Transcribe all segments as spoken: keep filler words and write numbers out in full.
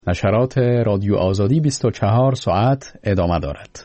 نشرات رادیو آزادی بیست و چهار ساعت ادامه دارد.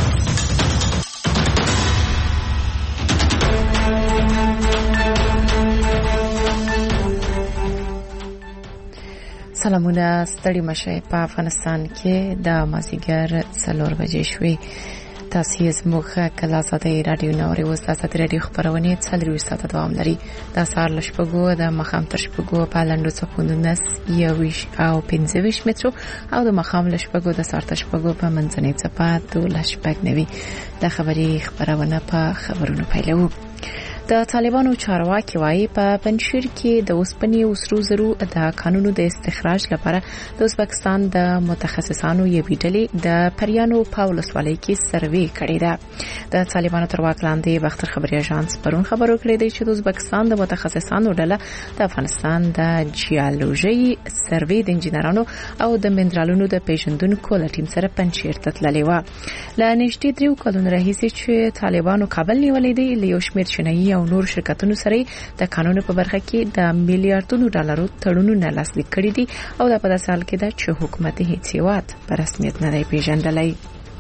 سلامونه، ستړي مشه. په افغانستان کې د مازیګر څلور بجې شوې. تاسو زموږ کله آزادي رادیو نوري اوس د آزادي رادیو خبرونه څلور ساعته دوام لري. د سهار ل شپږو د مخام تر شپږو په لاندو څپوندو نس یوویش او پنځه ویشت مترو او د مخام ل شپږو د سهار تر شپږو په منځنۍ څپه دوه شپږ نوي. د خبري خبرونه په خبرونو پیلو. د طالبانو چارواکي وايي په پنځشیر کې د اوسپنې او سرو زرو د قانونو د استخراج لپاره د ازبکستان د متخصصانو یوې ډلې د پریانو پاولس والي کې سروې کړې ده. د طالبانو تر واک لاندې بختر خبري اژانس پرون خبرو کړې ده چې د ازبکستان د متخصصانو ډله د افغانستان د جیولوژي سروې د انجنیرانو او د منرالونو د پیژندونکو له ټیم سره پنځشیر ته تللې و. له نږدې درې کلونو راهیسې چې طالبانو کابل نیولې دي، له یو شمېر چینایي او نور شرکتونو سره د قانون په برخه کې د میلیارډونو ډالرو تړونونه لاسلیک کړي دي او د په داسې حال کې ده چې حکومت هیڅ هیواد په رسمیت نه دی پیژندلی.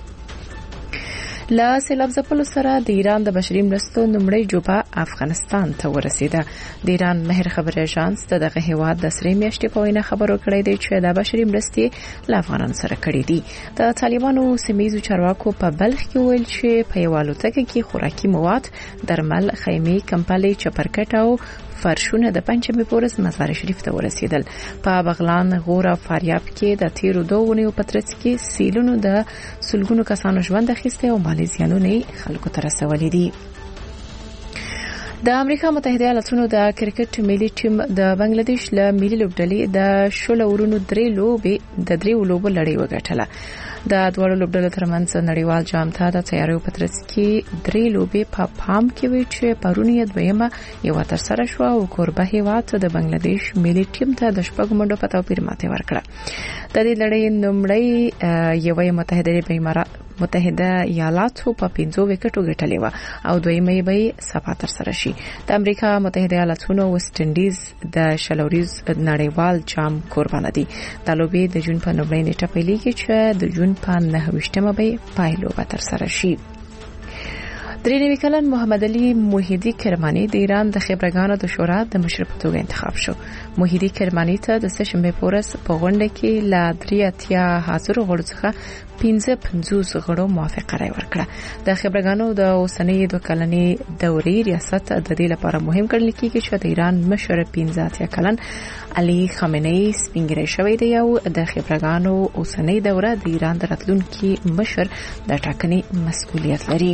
له سیلاب ځپلو سره د ایران د بشري مرستو لومړۍ جوبه افغانستان ته ورسیده. د ایران مهر خبري اژانس دغه هیواد د سری میاشتې په وینا خبرو کړی دی چې د بشري مرستې له افغانانو سره کړي دي. د طالبانو سیمایي چارواکو په بلخ کې ویل چې په یو الوتکه کې خوراکي مواد، درمل، خیمې، کمپلې، چپرکټ او فرشونه د پنځمې پورس مزار شریف ته ورسیدل. په بغلان، غور او فاریاب کې د تیرو دوه ونیو په ترڅ کې سیلونو د سلګونو کسانو ژوند اخیسته او مالي زیانونه خلکو ته رسولي دي. د امریکا متحده ایالاتونو د کرکټ ملي ټیم د بنگلاديش له ملي لوبډلې د شل اورونو درې لوبې د درې لوبو لړۍ وګټله. د دوه لوبډلو ترمنځ نړیوال جام ته د تیاریو په ترڅ کې درې لوبې په پام کې وي چې پرون یې دویمه یو تر سره شو او کوربه هیواد د بنگلاديش ملي ټیم ته د شپږ منډو په توپیر ماته ورکړه. د دې لړۍ لومړی یوه متحده امارات متحده ایالاتو په پنځو وکټو ګټلې و او دویمه به سبا تر سره شي. د امریکا متحده ایالاتونو ویسټ انډیز د شلوریز نړیوال جام قربانه دي. د لوبې د جون په نومبر نیټه پیلېږي چې د جون په نهه ویشتمه به پایلو به تر سره شي. درې نوي کلن محمد علي موحدي کرماني د ایران د خبرګانو د شورا د مشر په توګه انتخاب شو. موحدي کرماني ته د سشنبه پورس په غونډه کې لا درې اتیا حاضر غړو څخه پنځه پنځوس غړو موافقه راي ورکړه. د خبرګانو د اوسنۍ دوه کلنې دورې ریاست د دې لپاره مهم ګڼل کېږي چې د ایران مشر پنځه اتیا کلن علي خامنه‌ای سپینګری شوی دی او د خبرګانو اوسنۍ دوره د ایران د راتلونکي مشر د ټاکنې مسؤلیت لري.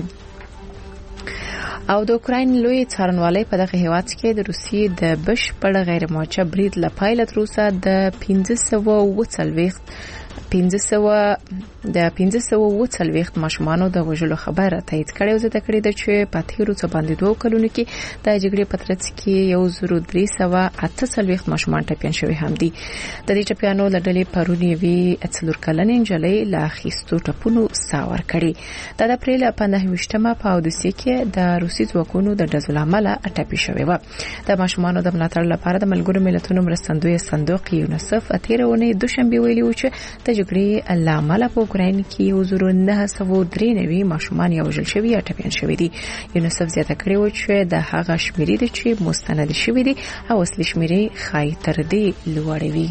او د اوکراین لوی څارنوالۍ په دغه هیواد کې د روسیې د بشپړ غیر موجه برید لپاره تر اوسه د پنځه سوه اووه څلوېښت پنځه سوه د پنځه سوه اووه څلوېښت ماشومانو د وژلو خبره تایید کړې او زده کړې ده چې په تیرو څو باندې دوه کلونو کې د جګړې په ترڅ کې یو زر درې سوه اته څلوېښت ماشومان ټپیان شوي هم دي. د دې ټپیانو له ډلې پرون یوې څلور کلنې نجلۍ له اخیستو ټپونو ساه ورکړې. د اپریل په نهه ویشتمه په اودیسه کې د روسي ځواکونو د ډزو له امله ټپي شوې و. د ماشومانو د ملاتړ لپاره د ملګرو ملتونو مرستندوی صندوق یونیسف تیرونه دوشنبه ویلي و چې د جګړې له امله په اوکراین کې یو زر نه سوه درې نوي ماشومان یو ځل شوي یا ټپیان شوي دي. یونیسف زیاته کړې و چې د هغه شمیرې دي چې مستند شوي دي او اصلي شمیرې ښایي تر دې لوړې وي.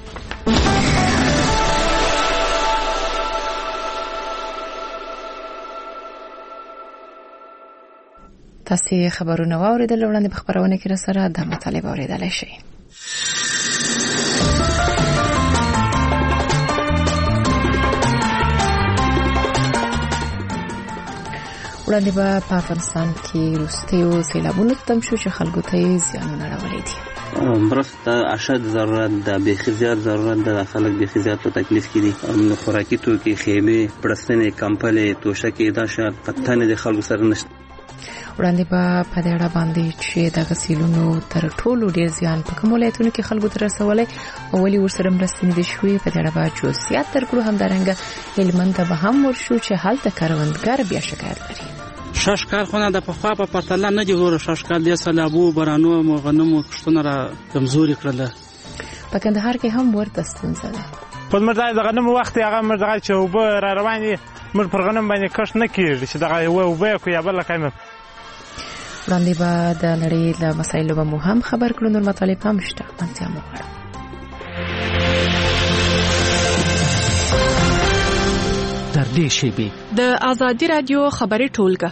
تاسو خبرونه واوریدل، وړاندې په خبرونه کې را سره د مطالبه اوریدل شي. وړاندې په افغانستان کې روستیو سیلابونو تم شو چې خلکو ته زیانونه راوړي دي. مرسته اشد ضرورت ده، بیخي زیات ضرورت ده. خلک بیخي زیات په تکلیف کې دي. خوراکي توکي، خیمې، پړستنې، کمپلې، توشکې دا شیان قطعاً د خلکو سره نشته. وړاندې په دې اړه باندې چې د غسیلونو تر ټولو ډیر زیان په کوم ولایتونو کې خلکو ته رسولای او ولې ورسره مرستې نه دي شوې، په دې اړه به جزئیات درکړو. همدارنګه هلمند ته به هم ورشو چې هلته کروندګر بیا شکایت لري. شش کال خونه د پخوا په پرتله نه دی ورو. شش کال د سلابو برانو مو غنمو کښتونه را کمزوري کړل. په کندهار کې هم ورته ستونزه ده. په موږ ځای دغه نوم وخت هغه موږ دغه چې اوبه را روانې موږ پر غنم باندې کښت نه کېږي چې دغه اوبه کو یا بل کایم. وړاندې به د نړۍ له مسایلو به مو هم خبر کړو. نور مطالب هم شته، منځه مو غواړم. تر دې شیبې د آزادي رادیو خبري ټولګه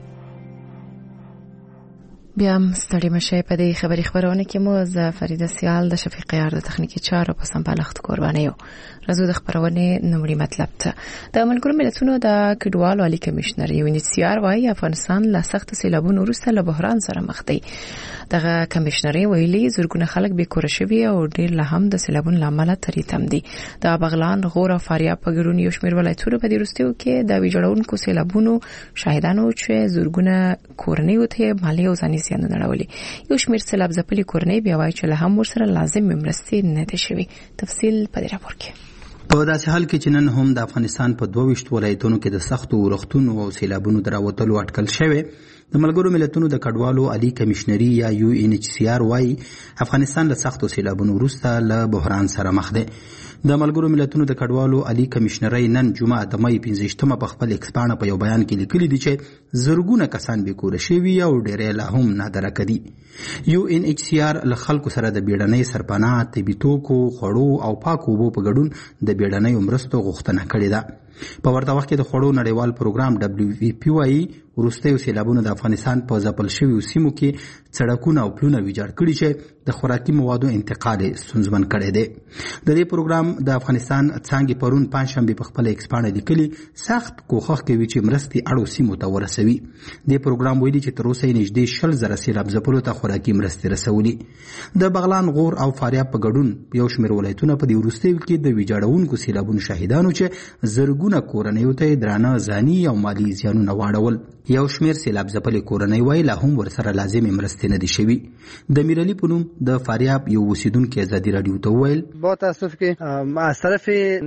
بیا هم ستړي مشه. په دې خبري خبرونه کې مو ز فریده سیال د شفیق یار د تخنیکی چارو په سمبالښت قرباني یو رزو د خبرونه نومړي مطلب ته د ملګرو ملتونو د کډوالو عالی کمشنر یو انیسیار وايي افغانستان له سخت سیلابونو وروسته له بحران سره مخ دی. دغه کمشنري ویلي زرګونه خلک به کور شوي او ډیر له هم د سیلابونو لامل تری تم دي. د بغلان، غور او فاریاب په ګډون یو شمېر ولایتونو په دې وروستیو کې د ویجاړونکو سیلابونو شاهدانو چې زرګونه کورنۍ ته مالی او ځاني زیانونه راولي. یو شمېر سیلاب ځپلي کورنۍ بیا وایي چې له هم ورسره لازم مرستې نه دي شوي. تفصیل په دې راپور کې. په داسې حال کې چې نن هم د افغانستان په دوه ویشت ولایتونو کې د سختو ورښتونو او سیلابونو دراوتلو اټکل شوی. د ملګرو ملتونو د کډوالو عالی کمشنري یا یو ان ایچ سی آر وايي افغانستان له سختو سیلابونو وروسته له بحران سره مخ دی. د ملګرو ملتونو د کډوالو عالی کمشنري نن جمعه د مې پنځه په خپل ایکسپانه په یو بیان کې لیکلي دي چې زرګونه کسان به کور شوي او ډېر لا هم نه درکدي. یو ان ایچ سی آر له خلکو سره د بیړنۍ سرپناه، طبي توکو، خوړو او پاکو اوبو په ګډون د بیړنۍ مرستو غوښتنه کړې ده. په ورته وخت کې د خوړو نړیوال پروګرام دبليو وی پی وايي وروستیو سیلابونو د افغانستان په ځپل شویو سیمو کې سړکونه او پلونه ویجاړ کړي چې د خوراکي موادو انتقال ستونزمن کړی دی. د دې پروګرام د افغانستان څانګې پرون پنځشنبه په خپل ایکسپانه لیکلي سخت کوښښ کوي چې مرستې اړو سیمو ته ورسوي. د پروګرام ویلي چې تر اوسه یې نږدې شل زره سیلاب ځپلو ته خوراکي مرستې رسولي. د بغلان، غور او فاریاب په ګډون یو شمېر ولایتونه په دې وروستیو کې د ویجاړونکو سیلابونو شاهدانو چې زرګونه کورنیو ته درانه ځاني او مالي زیانونه واړول. یو شمېر سیلاب ځپلې کورنۍ وایي لا هم ورسره لازمې مرستې نه دي شوي. د میرعلي په نوم د فاریاب یو اوسیدونکي ازادي راډیو ته وویل با تاسف کې از طرف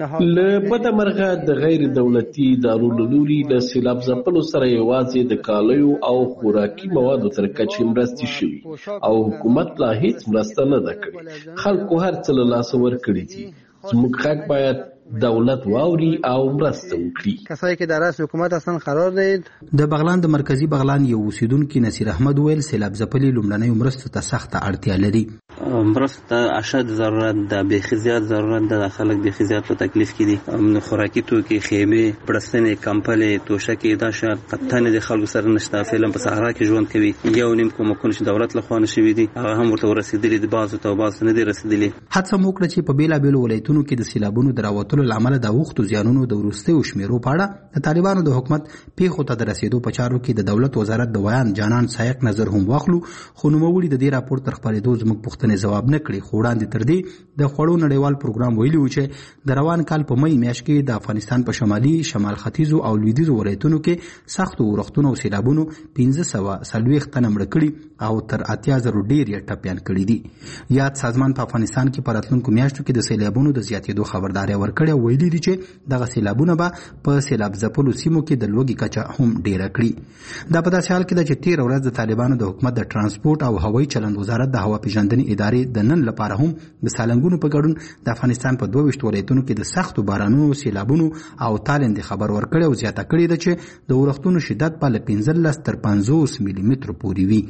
له بده مرغه د غیر دولتي ادارو له لوري د سیلاب ځپلو سره یوازې د کالیو او خوراکي موادو تر کچې مرستې شوي او حکومت لا هیڅ مرسته نه ده کړې. خلکو هر څه له لاسه ورکړي دي. زموږ غږ باید دولت واوري او مرسته وکړي. کسایی که در رأس حکومت هستن قرار دهید. د بغلان د مرکزی بغلان یو اوسیدونکي نصیر احمد ویل سیلاب ځپلي لومړنیو مرستو ته سخته اړتیا لري. مرستو ته اشد ضرورت ده، بیخي زیات ضرورت ده. خلک بیخي زیات په تکلیف کې دي. خوراکي توکي، خیمې، پړستنې، کمپلې، توشکې دا شیان قطن د خلکو سره نشته. فعلا په صحرا کې ژوند کوي. یو نیم کومکونه چې دولت لخوا نشوي دي هغه هم ورته ورسېدلي دي. بعضو ته بعضو نه دي رسېدلي. هڅه مو وکړه چې په بېلابېلو ولایتونو کې د سیلابونو د راوتلو له امله د اوښتو زیانونو د وروستیو شمیرو په اړه د طالبانو د حکومت پیښو ته د رسېدو په چارو کې د دولت وزارت د ویان جانان سایق نظر هم واخلو، خو نوموړي د دې راپور تر خپرېدو زموږ پوښتنې ځواب نه کړي. خو وړاندې تر دې د خوړو نړیوال پروګرام ویلي و چې د روان کال په مې میاشت کې د افغانستان په شمالي، شمال ختیځو او لویدیځو ولایتونو کې سختو ورښتونو او سیلابونو پنځه سوه څلوېښت تنه مړه کړي او تر اتیا زرو ډېر یې ټپیان کړي دي. یاد سازمان په افغانستان کې په راتلونکو میاشتو کې د سیلابونو د زیاتېدو خبرداری ورکړې او ویلي دي چې دغه سیلابونه به په سیلاب ځپلو سیمو کې د لوږې کچه هم ډیره کړي. دا په داسې حال کې ده چې تېره ورځ د طالبانو د حکومت د ترانسپورټ او هوایي چلند وزارت د هوا پیژندنې ادارې د نن لپاره هم د سالنګونو په ګډون د افغانستان په دوه ویشت ولایتونو کې د سختو بارانونو، سیلابونو او تالندې خبر ورکړی او زیاته کړې ده چې د ورښتونو شدت به له پنځلس تر پنځوس ملي مترو پورې وي.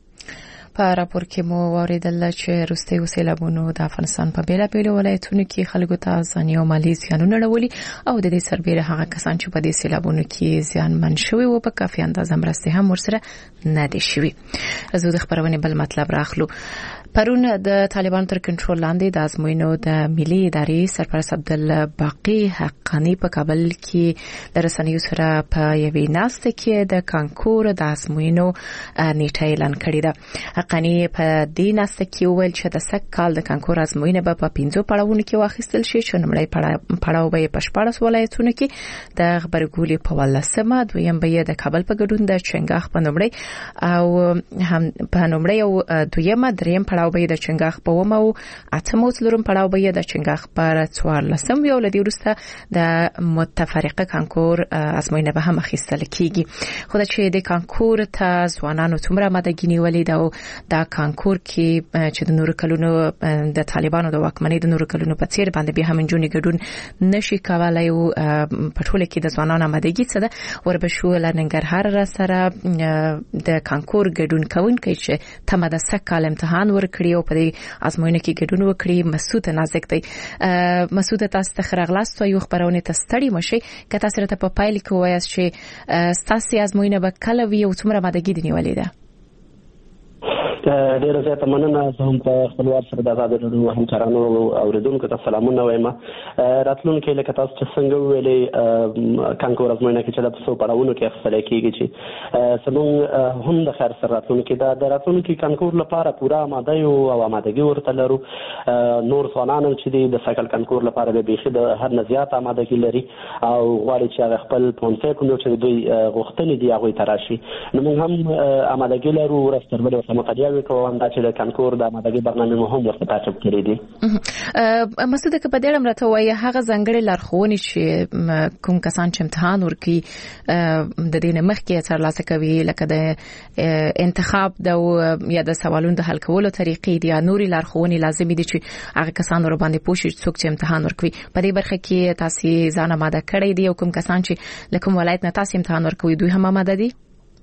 په راپور کې مو واوریدل چې وروستیو سیلابونو د افغانستان په بیلابیلو ولایتونو کې خلکو ته ځاني او مالي زیانونه راولي او د دې سربېره هغه کسان چې په دې سیلابونو کې زیانمن شوي وو په کافي اندازه مرستې هم ورسره نه دي شوي. زه د خبرونې بل مطلب راخلو. پرون د طالبانو تر کنټرول لاندې د ازموینو د ملي ادارې سرپرست عبدالباقي حقانی په کابل کې د رسنیو سره په یوې ناسته کې د کانکور د ازموینو نیټه اعلان کړې ده. حقانی په دې ناسته کې وویل چې د سږ کال د کانکور ازموینه به په پنځو پړاوونو کې واخیستل شي چې لومړی پړاو به یې په شپاړس ولایتونو کې د غبرګولي په ولسمه، دویم به یې د کابل په ګډون د چنګاښ په نومړی او هم په نومړی او دویمه دریم پړاو پړاو به د چنګاخ په ومه او اتم او څلورم پړاو به د چنګاخ پر څوارلسم یو لدی ورسته د متفرقه کانکور ازموینه به هم اخیستل کیږي. خو دا چې د کانکور ته ځوانانو څومره آمادګي نیولې ده او دا کانکور کې چې د نورو کلونو د طالبانو د واکمنۍ د نورو کلونو په څیر باندې به هم جونې ګډون نشي کولای او په ټوله کې د ځوانانو آمادګي څه ده وربشو لنګرهار را سره د کانکور ګډون کوونکي چې تمه د سکهال امتحان ورکړي او په دې ازموینه کې ګډون وکړي. مسعود نازک دی. مسعود تاسو ته خراغلاست او یو خبرونه تستړی مشي که تاسو ته په پایل کې وایاست چې تاسو ازموینه به کله وی او څومره آمادګي دی نیولې ده؟ ډیره زیاته مننه. زه هم په خپلوار سره د آزاد رادیو همکارانو او اوریدونکو ته سلامونه وایم. راتلونکي لکه تاسو چې څنګه ویلې کانکور ازموینه کې چې د څو پړاوونو کې اخیستل کېږي چې زموږ هم د خیر سره راتلونکي دا د راتلونکي کانکور لپاره پوره آماده یو او آمادګي ورته لرو. نور ځوانان چې د سکل کانکور لپاره به بيخي د هر نه زیات آمادګي لري او غواړي چې هغه خپل پونسه کوم چې دوی غوښتنې دي هغه تراشي. نو موږ هم آمادګي لرو ورستربل او سمقدیا کوم دا چې د کانکور د آمادګي برنامه مهم ورته تعقیب کړی دي. مسعود که په دې اړه راته وایي هغه ځانګړي لارښوونې چې کوم کسان چې امتحان ورکړي د دې نه مخکې ترلاسه کوي لکه د انتخاب د یا د سوالونو د حل کولو طریقې دي یا نوري لارښوونې لازمي دي چې هغه کسان ور باندې پوښي څوک چې امتحان ورکوي په دې برخه کې تاسو ځان آماده کړی دي او کوم کسان چې لکه ولایت نه تاسو امتحان ورکوي دوی هم آماده دي؟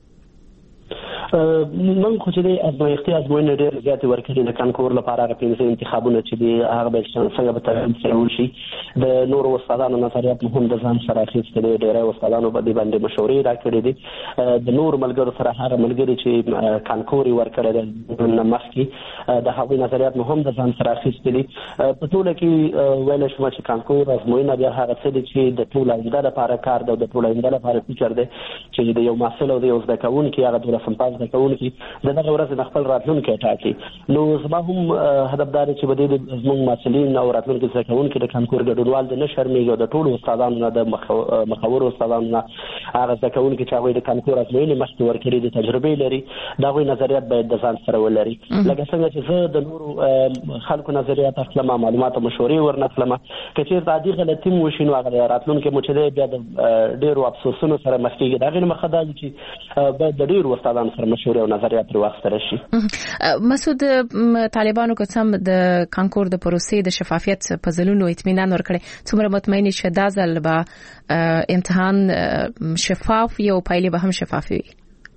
من خو چې د ازمایښتي ازموینې ډېر زیاتې ورکړي د کانکور لپاره هغه پنځه انتخابونه چې دي هغه به څنګه به ترتیب سره وشي. د نورو استادانو نظریات هم د ځان سره اخیستل دي. ډېری استادانو به د باندې مشورې راکړي دي. د نور ملګرو سره هغه ملګري چې کانکور ورکړي د مخکې د هغوی نظریات هم د ځان سره اخیستل دي. په ټوله کې ویل شو چې کانکور ازموینه بیا هغه څه دي چې د ټول آینده لپاره کار دی او د ټول آینده لپاره فکر دی چې د یو محصل او د یو زده کوونکي هغه د سمپاز د کوونکي دغه ورځ د خپل راتلونکي ټاکي. نو زما هم هدف دا چې بده د زموږ مسؤلین او راتلونکي زده کوونکي د کانکور ګډونوال د نشرمېږي د ټولو استادانو نه د مخاور استادانو نه هغه زده کوونکي چې هغه د کانکور ازموینې مخکې ورکړي د تجربې لري دا غوي نظریات باید د ځان سره ولري. لکه څنګه چې زه د نورو خلکو نظریات اخلم معلومات او مشورې ورنکلم کچې عادي غلطي مو شینو هغه راتلونکي مو چې بیا د ډیرو افسوسونو سره مخ کېږي. دا غیر مخدل چې باید د ډیرو استادانو سره مشورې او نظریات واخیستل شي. مسعود طالبانو کوم د کانکور د پروسې د شفافیت په ځلونو اطمینان ورکړي څومره مطمئن شې دا ځل به امتحان شفاف یو پایلې به هم شفاف وي؟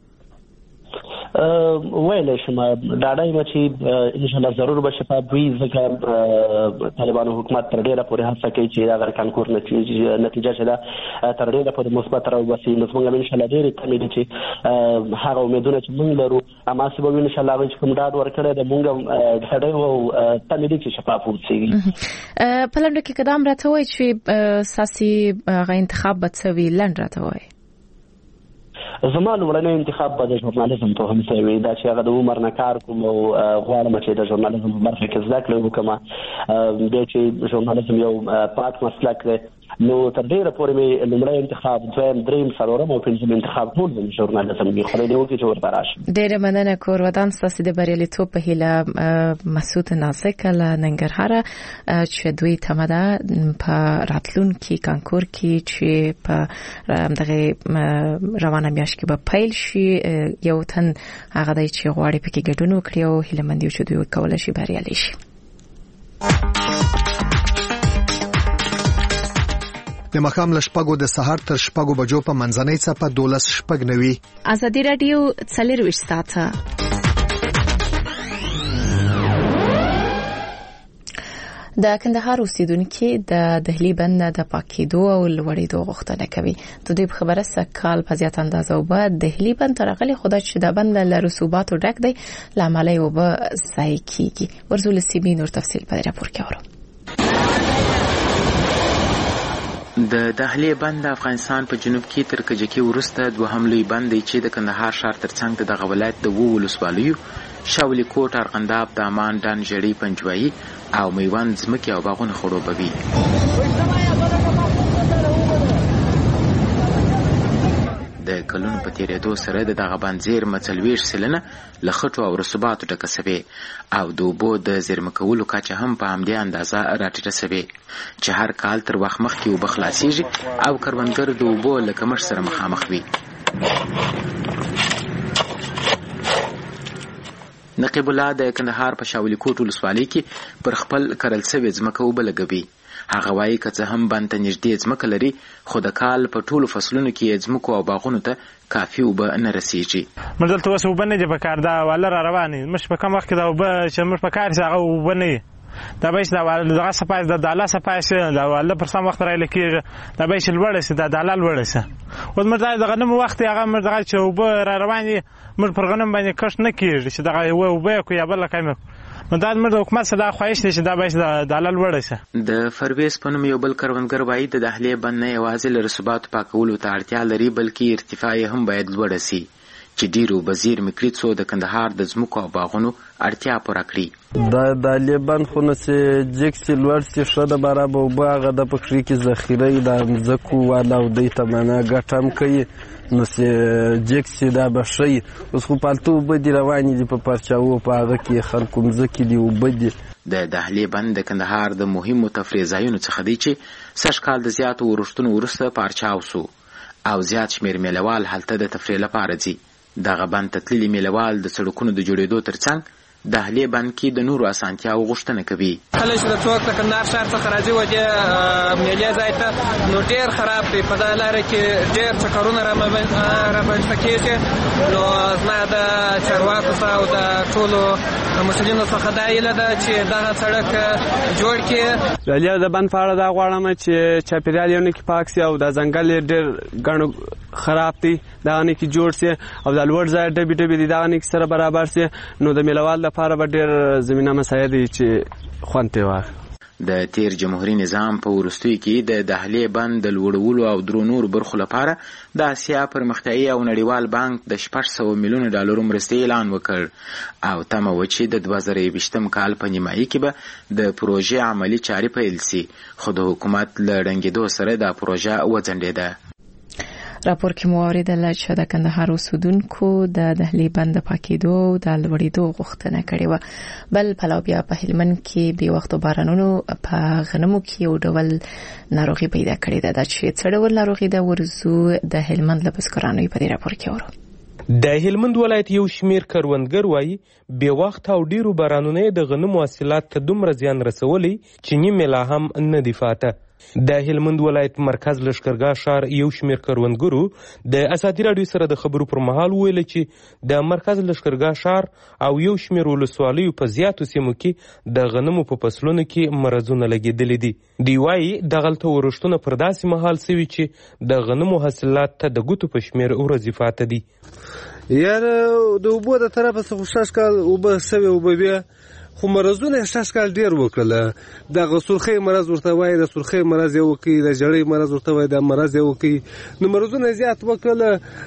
ویل شم دا دای چې ان شاء الله ضرور به شفاف وي ځکه طالبانو حکومت تر ډیره پورې هڅه کوي چې دا کانکور نتیجه نتیجه شته تر ډیره پورې مثبت راوځي. نو موږ ان شاء الله ډیره تمید چې هغه امیدونه چې موږ لرو اما سبب ان شاء الله چې کوم ډاډ ورکړي د موږ غړي او تمید چې شفاف وي. په لنډه کې قدم راته وای چې ساسي غو انتخاب به څه وی لنډ راته وای. زما لومړنی انتخاب به د ژورنالیزم په هم څه وي دا چې هغه د عمر نه کار کوم او غواړم چې د ژورنالیزم په برخه کې زده کړم وکم بیا چې ژورنالیزم یو پاک مسلک دی نو تر ډیره پورې مې لومړی انتخاب دویم دریم څلورم او پنځم انتخاب ټول د ژورنالیزم دی. خو دې وکړي چې ورته راشم. ډیره مننه کور ودان ستاسو د بریالیتوب په هیله. مسعود نازک له ننګرهار چې دوی تماده په راتلونکي کانکور کې چې په دغه روانه میاشت کې به پیل شي یو تن هغه دی چې غواړي پکې ګډون وکړي او هیله مند یو چې دوی کولای شي بریالي شي. د مخام لشپګو د سحر تر شپګو بجو په منځنۍ څپه دولس شپګ نوي. ازادي رادیو څلور ساعته د کندهار اوسیدونکو د دهلي بند د پاکیدو او لوړېدو غوښتنه کوي. د دوی خبره سکهال په زیات اندازه او بعد دهلي بند ترغلي خدای چې د بند له رسوبات ډک دی لامل یې وب ځای کیږي. ورزول سیمین نور تفصیل په راپور کې اورو. د دهلي بند افغانستان په جنوب کې تر کجکي ورسته دوهم لوی بند دی چې د کندهار ښار ترڅنګ د ولایت د وو ولسوالیو شاولی کوټ ارغنداب دامان ډان جړی پنجوایي او میوند ځمکې او باغونه خړوبوي. د د کلونو په تیریدو سره د دغه بند زیرمه څلوېښت سلنه له خټو او رسوباتو ډکه سوې او د اوبو د زیرمه کولو کچه هم په همدې اندازه راټیټه سوې چې هر کال تر وخت مخکې اوبه خلاصیږي او کروندګر د اوبو له کمښت سره مخامخ وي. نقیب الله د کندهار په شاولی کوټ ولسوالۍ کې پر خپل کرل سوې ځمکه اوبه لګوي. هغه وایي که څه هم بند ته نږدې ځمکه لري خو د کال په ټولو فصلونو کې یې ځمکو او باغونو ته کافي اوبه نه رسیږي. موږ دلته اوس اوبه نه دي په کار، دا واله را روانې موږ په کم وخت کې دا اوبه چې موږ په کار شي هغه اوبه نه وي. دا به چې دا دغه صفای د داله صفای شي دا واله پر سم وخت رایل کېږي دا به چې لوړه شي دا داله لوړه شي. اوس موږ د غنمو وخت هغه موږ دغه چې اوبه را روانې موږ پر غنم باندې کښت نه کېږي چې دغه اوبه کو یا بل کایم نو دا د حکومت سره دا خواهش دی چې دا به د داله لوړه شي. د فرویز په نوم یو بل کروندګر وایي د دهلې بند نه یوازې له رسوباتو پاکولو ته اړتیا لري بلکې ارتفاع یې هم باید لوړه سي چې ډیرو به زیرمې کړي څو د کندهار د ځمکو او باغونو اړتیا پوره کړي. دا دهلې بند خو نه چې جګ سي لوړ سي ښه ده برابر اوبه هغه د پکښې کې ذخیره یي د مځکو والا او دوی ته معنا ګټه هم کوي نو چې جګ سي دا به ښه وي. اوس خو پالتو اوبه دي روانې دي په پرچاوو په هغه کې خلکو مځکې دي اوبه دي. د دهلې بند د کندهار د مهمو تفریح ځایونو څخه دی چې سږ کال د زیاتو ورښتونو وروسته پارچاو سو او زیات شمېر میلهوال هلته د تفریح لپاره ځي. دغه بند ته تللي میلهوال د سړکونو د جوړېدو ترڅنګ دهلې بند کې د نورو اسانتیاو غوښتنه کوي. کله چې د څوک د کندهار ښار څخه راځي و دې میلې ځای ته نو ډېر خراب دی. په دغه لاره کې ډېر چکرونه رامنځته کېږي. نو زما د چارواکو څخه او د ټولو مسؤلینو څخه دا هیله ده چې دغه سړک جوړ کړي. دهلې د بند په اړه دا غواړم چې چاپېریال یې نه کې پاک سي او د ځنګل یې ډېر ګڼ خراب دی دغه نه کې جوړ سي او د لوړ ځای ډبې ډبې دي دغه نه کې سره برابر سي نو د میلهوال لپاره به ډېر زمینه مساعد دی چې خوند پرې واخلي. د تیر جمهوریت نظام په وروستیو کې د دهلې بند د لوړولو او درو نورو برخو لپاره د اسیا پرمختیایي او نړیوال بانک د شپږ سوه میلیونو ډالرو مرستې اعلان وکړ او تمه وه چې د دوه زره یوویشتم کال په نیمایي کې به د پروژې عملي چارې پیل سي خو د حکومت له ړنګېدو سره دا پروژه وځنډېده. راپور کې مو اوریدله چې د کندهار اوسیدونکو د دهلې بند د پاکېدو او د لوړېدو غوښتنه کړې وه. بل پلو بیا په هلمند کې بې وختو بارانونو په غنمو کې یو ډول ناروغي پیدا کړې ده. دا چې څه ډول ناروغي ده ورځو د هلمند له بزګرانو په دې راپور کې اورو. د هلمند ولایت یو شمیر کروندګر وایي بې وخت او ډیرو بارانونو د غنمو حاصلات ته دومره زیان رسولی چې نیمه لا هم نه دی فاته. د هلمند ولایت مرکز لشکرګاه ښار یو شمیر کروندګرو د ازادي راډیو سره د خبرو پر مهال ویل چې د مرکز لشکرګاه ښار او یو شمیر ولسوالیو په زیاتو سیمو کې د غنمو په فصلونو کې مرضونه لګېدلي دي. دی وایي دغلته ورښتونه پر داسې مهال سوي چې د غنمو حاصلات ته د ګوتو په شمیر ورځې فاته دي. یاره د اوبو د طرفه څخه شش کال اوبه سوي اوبه بیا خو مرضونه شش کال ډیر وکړله. دغه سرخۍ مرض ورته وایي د سرخۍ مرض یې وکړي د ژړۍ مرض ورته وایي د مرض یې وکړي نو مرضونه زیات وکړله.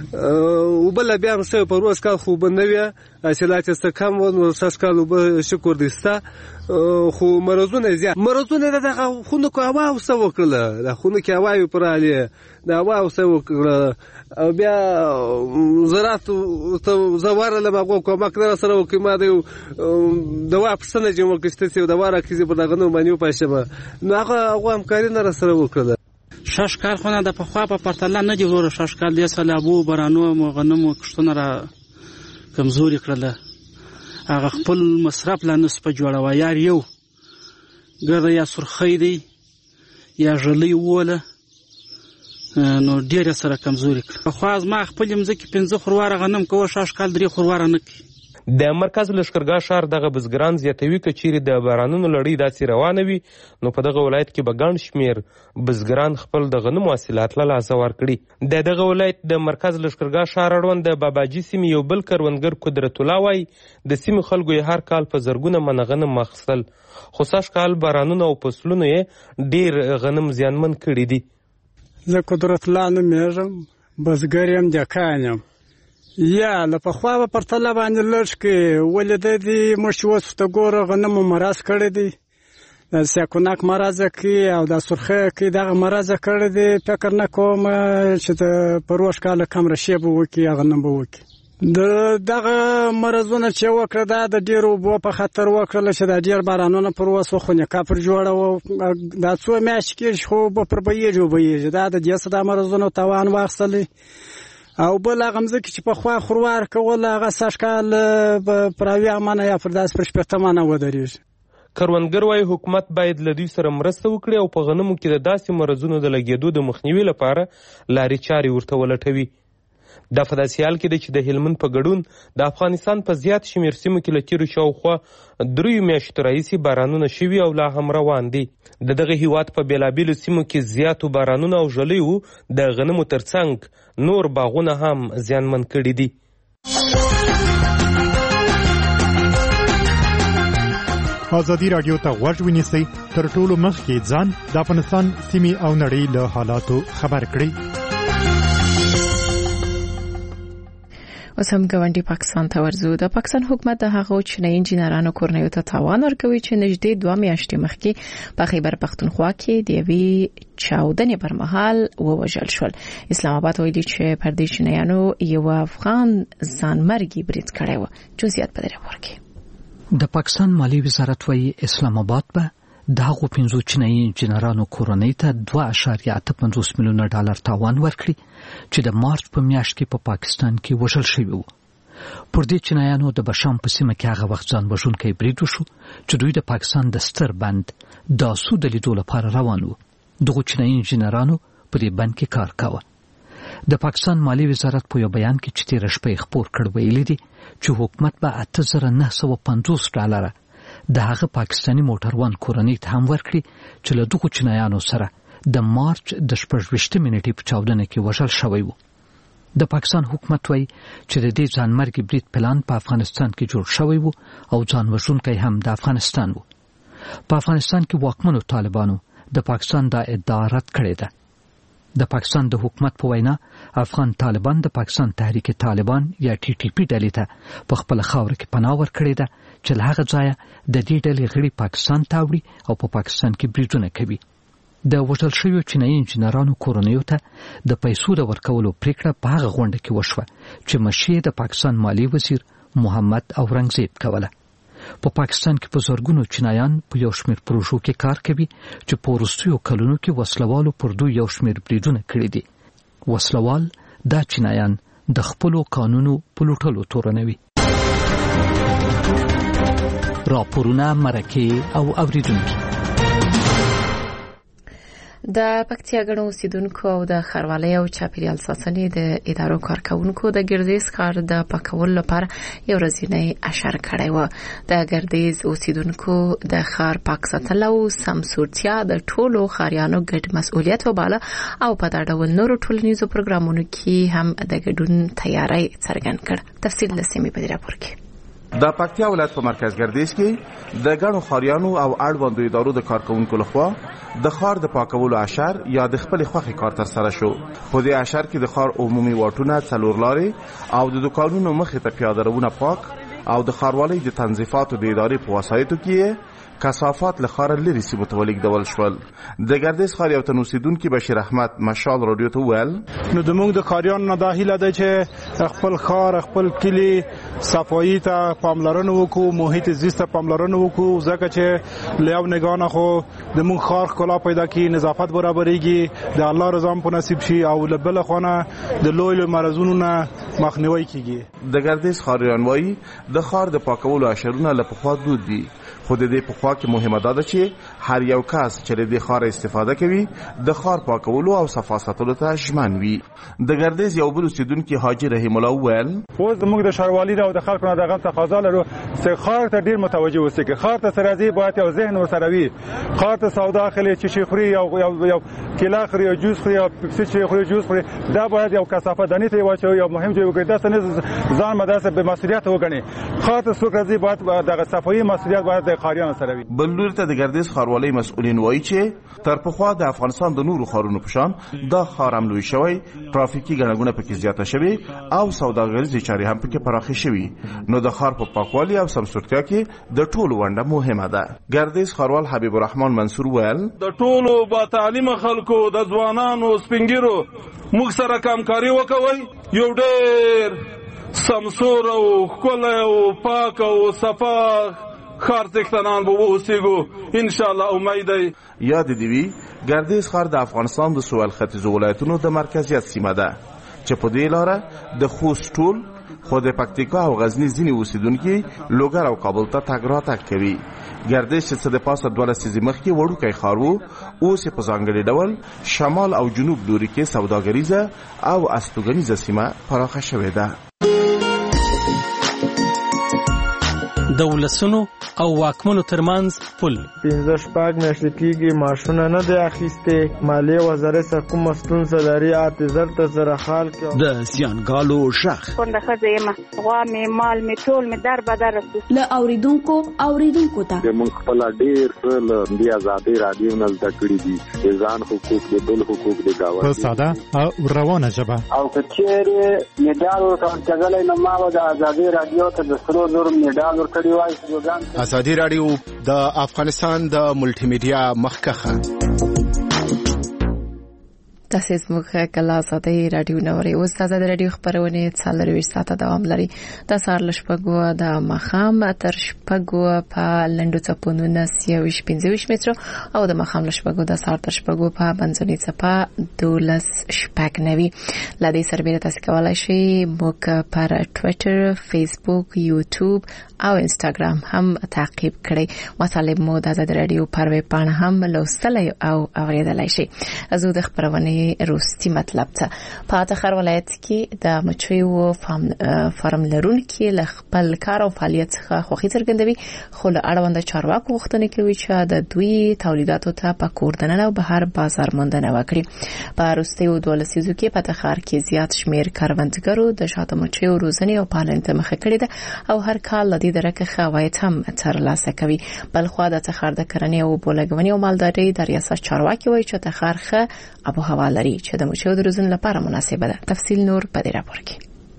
اوبه لا بیا هم شوي په روز کال خو اوبه نه وي حاصلات یې څه کم و نو شش کال اوبه شکر دی سته خو مرضونه زیات مرضونه د دغه خونو کې هوا اوسه وکړله د خونو کې هوا یې پرالې د هوا اوسه وکړله او بیا زراعت ته زه ورغلم هغو کومک نه راسره وکړي ما د یو دوا پوښتنه چې مو کښته چې دوا راکړي په دغه نوم باندې وپاشم نو هغه هغو همکاري نه راسره وکړله. شش کال خو نه د پخوا په پرتله نه دي وروره. شش کال دې سیلابو بارانو غنمو کښتونه را کمزوري کړله. هغه خپل مصرف لا نس په جوړوه یار یو ګرده یا سرخۍ دی یا ژلۍ ووله نو ډېر سره کمزوري کړه. پخوا زما خپلې مځکې پنځه خورواره غنم کوه شش کال درې خورواره نه کوي. د مرکز لشکرګاه ښار دغه بزګران زیاتوي که چیرې د بارانونو لړۍ داسې روانه وي نو په دغه ولایت کې به ګڼ شمېر بزګران خپل د غنمو حاصلات له لاسه ورکړي. د دغه ولایت د مرکز لشکرګاه ښار اړوند د باباجي سیمې یو بل کروندګر قدرت الله وایي د سیمې خلکو یې هر کال په زرګونه منه غنم اخیستل خو سږ کال بارانونه او فصلونو یې ډېر غنم زیانمن کړي دي. زه قدرت الله نومېږم بزګر یم دهقان یم. یا له پخوا به پرتله باندې لږ کې ولې د دې موږ چې اوس ورته ګوره غنمو مرض کړی دی د سیاکونک مرض کې او د سرخه کې دغه مرض کړی دی فکر نه کوم چې د پروش کال کم رشي به وکي هغه نه به وکي د دغه مرزونه چې وکړه دا د ډیرو بو په خطر وکړل چې د ډیر بارانونو پر وسو خو نه کاپر جوړه و دا څو میاشتې کې خو په پربېږي وبېږي دا د دې صدا مرزونو توان واخصلې او بل هغه مزه چې په خوا خروار کول هغه سشکال پراوی امانه یا فرداس پر شپږمانه ودرېږي کروندګر وايي حکومت باید له دوی سره مرسته وکړي او په غنمو کې د داسې مرزونو د لګېدو د مخنیوي لپاره لارې چارې ورته ولټوي. دا په داسې حال کې دی چې د هلمند په ګډون د افغانستان په زیات شمېر سیمو کې له تېرو شاوخوا دریو میاشتو راهیسې بارانونه شوي او لا هم روان دي. د دغه هیواد په بېلابېلو سیمو کې زیاتو بارانونو او ژلیو د غنمو ترڅنګ نور باغونه هم زیانمن کړي دي. ازادي راډیو ته غوږ ونیسئ، تر ټولو مخکې ځان د افغانستان سیمې او نړۍ له حالاتو خبر کړئ. اوس هم ګاونډي پاکستان ته ورځو. د پاکستان حکومت د هغو چینایي انجینرانو کورنیو ته تاوان ورکوي چې نږدې دوه میاشتې مخکې په خیبر پختونخوا کې د یوې چاودنې پر مهال ووژل شول. اسلام آباد ویلي چې پر دې چینایانو یو افغان ځانمرګي برید کړی و. جزئیات په دې راپور کې د پاکستان مالی وزارت وايي اسلام آباد به د هغو پنځو چینایي انجینرانو کورنۍ ته دوه اعشاریه اته پنځوس میلیونه ډالر تاوان ورکړي چې د مارچ په میاشت کې په پاکستان کې وژل شوي وو. پر دې چینایانو د بشام په سیمه کې هغه وخت ځان وژونکی برید وشو چې دوی د پاکستان د ستر بند د آسو د لیدو لپاره روان وو. دغو چینایي انجینرانو په دې بند کې کار کاوه. د پاکستان مالی وزارت په یو بیان کې چې تېره شپه یې خپور کړ ویلي دي چې حکومت به اته زره نه سوه پنځوس ډالره د هغه پاکستاني موټروان کورنۍ ته هم ورکړي چې له دغو چینایانو سره د مارچ د شپږویشتمې نېټې په چاودنه کې وژل شوی و. د پاکستان حکومت وایي چې د دې ځانمرګي برید پلان په افغانستان کې جوړ شوی و او ځان وژونکی هم د افغانستان و. په افغانستان کې واکمنو طالبانو د پاکستان دا ادعا رد کړې ده. د پاکستان د حکومت په وینا افغان طالبان د پاکستان تحریک طالبان یا ټي ټي پی ډلې ته په خپل خاور کې پناه ورکړې ده چې له هغه ځایه د دې ډلې غړي پاکستان ته وړي او په پاکستان کې بریدونه کوي. د وژل شویو چینایي انجینرانو کورنیو ته د پیسو د ورکولو پریکړه په هغه غونډه کې وشوه چې مشر د پاکستان مالی وزیر محمد اورنګزیب کوله. په پاکستان کې په زرګونو چینایان په یو شمېر پروژو کې کار کوي چې په وروستیو کلونو کې وسلوالو پر دوی یو شمېر بریدونه کړي دي. وسلوال دا چینایان د خپلو قانونو په لوټلو تورنوي. راپورونه مرکه او اوریدونکي د پکتیا ګڼو اوسیدونکو او د ښاروالۍ او چاپیریال ساتنې د ادارو کارکونکو د ګردیز ښار د پاکولو لپاره یو ورځنی اشر کړی و. د ګردیز اوسیدونکو د ښار پاک ساتل او سمسورتیا د ټولو ښاریانو ګډ مسؤلیت وباله او په دا ډول نورو ټولنیزو پروګرامونو کې هم د ګډون تیاری څرګند کړ. تفصیل د سیمې په راپور کې. د پکتیا ولایت په مرکز ګردیز کې د ګڼو ښاریانو او اړوندو ادارو د کارکونکو لخوا د ښار د پاکولو اشر یا د خپل خوخي کار تر سره شو. په دې اشر کې د ښار عمومي واټونه، څلور لارې او د دکانونو مخې ته پیاده روونه پاک او د ښاروالۍ د تنظیفاتو د ادارې په وسایطو کې کثافات له ښار لرې سیمو ته ولېږدول شول. د ګردیز ښار یو تن اوسیدونکي بشیر احمد مشال راډیو ته وویل نو زموږ د ښاریانو نه دا هیله ده چې خپل ښار خپل کلي صفایي ته پاملرنه وکړو، محیط زیست ته پاملرنه وکړو، ځکه چې له یو نګاه نه خو زموږ ښار ښکلا پیدا کړي، نظافت برابرېږي، د الله رضا په نصیب شي او له بله خوا نه د لوی لوی مرضونو نه مخنیوی کیږي. د ګردیز ښاریان وایي د ښار د پاکولو اشرونه له پخوا دود دي، خو د دې پخوا کې مهمه ده چې هر یو کس چې د دې ښار استفاده کوي د ښار پاکولو او صفا ساتلو ته ژمن وي. د ګردیز یو بل اوسیدونکي حاجي رحیم الله وویل اوس زموږ د ښاروالۍ او د خلکو نه دغه تقاضا لرو چې ښار ته ډیر متوجه اوسئ. ښار ته سره ځي باید یو ذهن ورسره وي. ښار ته سودا اخلي چې شي خوري یو یو کیله خوري او جوس خوري او پپسي چې خوري جوس خوري، دا باید یو کثافه دانی ته واچوي. یو مهم چې خبرې وکړي داسې نه ځان مداسه به مسؤلیت وګڼي خاطر څوک راځي باید دغه صفایي مسؤلیت باید د ښاریانو سره وي. بل لوري ته د ګردیز ښاروالۍ مسؤلین وایي چې تر پخوا د افغانستان د نورو ښارونو په شان دا ښار هم لوی شوی، ترافیکي ګڼه ګوڼه پکې زیاته شوې او سوداګریزې چارې هم پکې پراخې شوي، نو د ښار په پاکوالي او سمسورتیا کې د ټولو ونډه مهمه ده. ګردیز ښاروال حبیب الرحمن منصور ویل د ټولو با تعلیمه خلکو د ځوانانو سپینګیرو موږ سره همکاري وکوئ، یو ډېر سمسور او ښکلی او پاک او صفا ښار څښتنان به واوسېږو ان شاء الله. امید دی. یاد دې وي ګردیز ښار د افغانستان د سویل ختیځو ولایتونو د مرکزیت سیمه ده چې په دې لاره د خوست ټول خو د پکتیکا او غزني ځینې اوسېدونکي لوګر او کابل ته تګ راتګ کوي. ګردیز چې څه د پاسه دوه لسیزې مخکې وړوکی ښار و، اوس یې په ځانګړي ډول شمال او جنوب لوري کې سوداګریزه او استوګنیزه سیمه پراخه شوې ده. د ولسونو او واکمنو ترمنځ پل پنځه شپږ میاشتې کېږي ماشونه نه دی اخیستې، مالیې وزارت سره کومه ستونزه لري اته زر ته زره خال کې د زیانګالو شخ کونډه ښځه یم، غوا مې مال مې ټول مې در بدر له اوریدونکو اوریدونکو ته موږ خپل ډېر څه له دې ازادۍ راډیو نه زده کړي دي، د ځان حقوق د بل حقوق د ګاونډي په ساده او روانه ژبه. او که چېرې میډال ورکول کېدلی نو ما به د ازادۍ راډیو ته د سرو زرو میډال ورکړی وای. ازادي راډیو د افغانستان د ملټي میډیا مخکخه. تاسو زموږ کله ازادي راډیو نوري اوس د ازادي راډیو خبرونه څلور ساعته دوام لري. د سهار لشپګو د مخام تر شپګو په لندو چپونو نسیوش پنځوش متر او د مخام لشپګو د سهار تر شپګو په بنځنی چپا دولس شپګ نوي. لدې سربېره تاسو کولای شئ موږ پر ټوئیټر، فیسبوک، یوټیوب او انستګرام هم تعقیب کړئ. مطالب مو د ازادي راډیو پر ویب پاڼه هم لوستلای او اوریدلای شئ. زه د خبرونه روستي مطلب ته په تخر ولایت کې د مچیو فارم لرونکي ل خپل کار او فعالیت څخه خوښي څرګندوي، خو له اړوند چارواکو غوښتنه کوي چې د دوی تولیداتو ته په کوردنه او بهر بازار موندنه وکړي. په روستي او دولسیزو کې په تخر کې زیات شمیر کاروندګرو د شاته مچیو روزنې او پالنې ته مخه کړې ده او هر کال د دې درکه خوایت هم ترلاسه کوي. بل خو د تخر د کرنې او بولګونې او مالدارۍ د ریاست چارواکي وایي چې تخرخه ابو هوا لري چې د مچیو د روزنې لپاره مناسبه ده. تفصیل نور په دې راپور کې.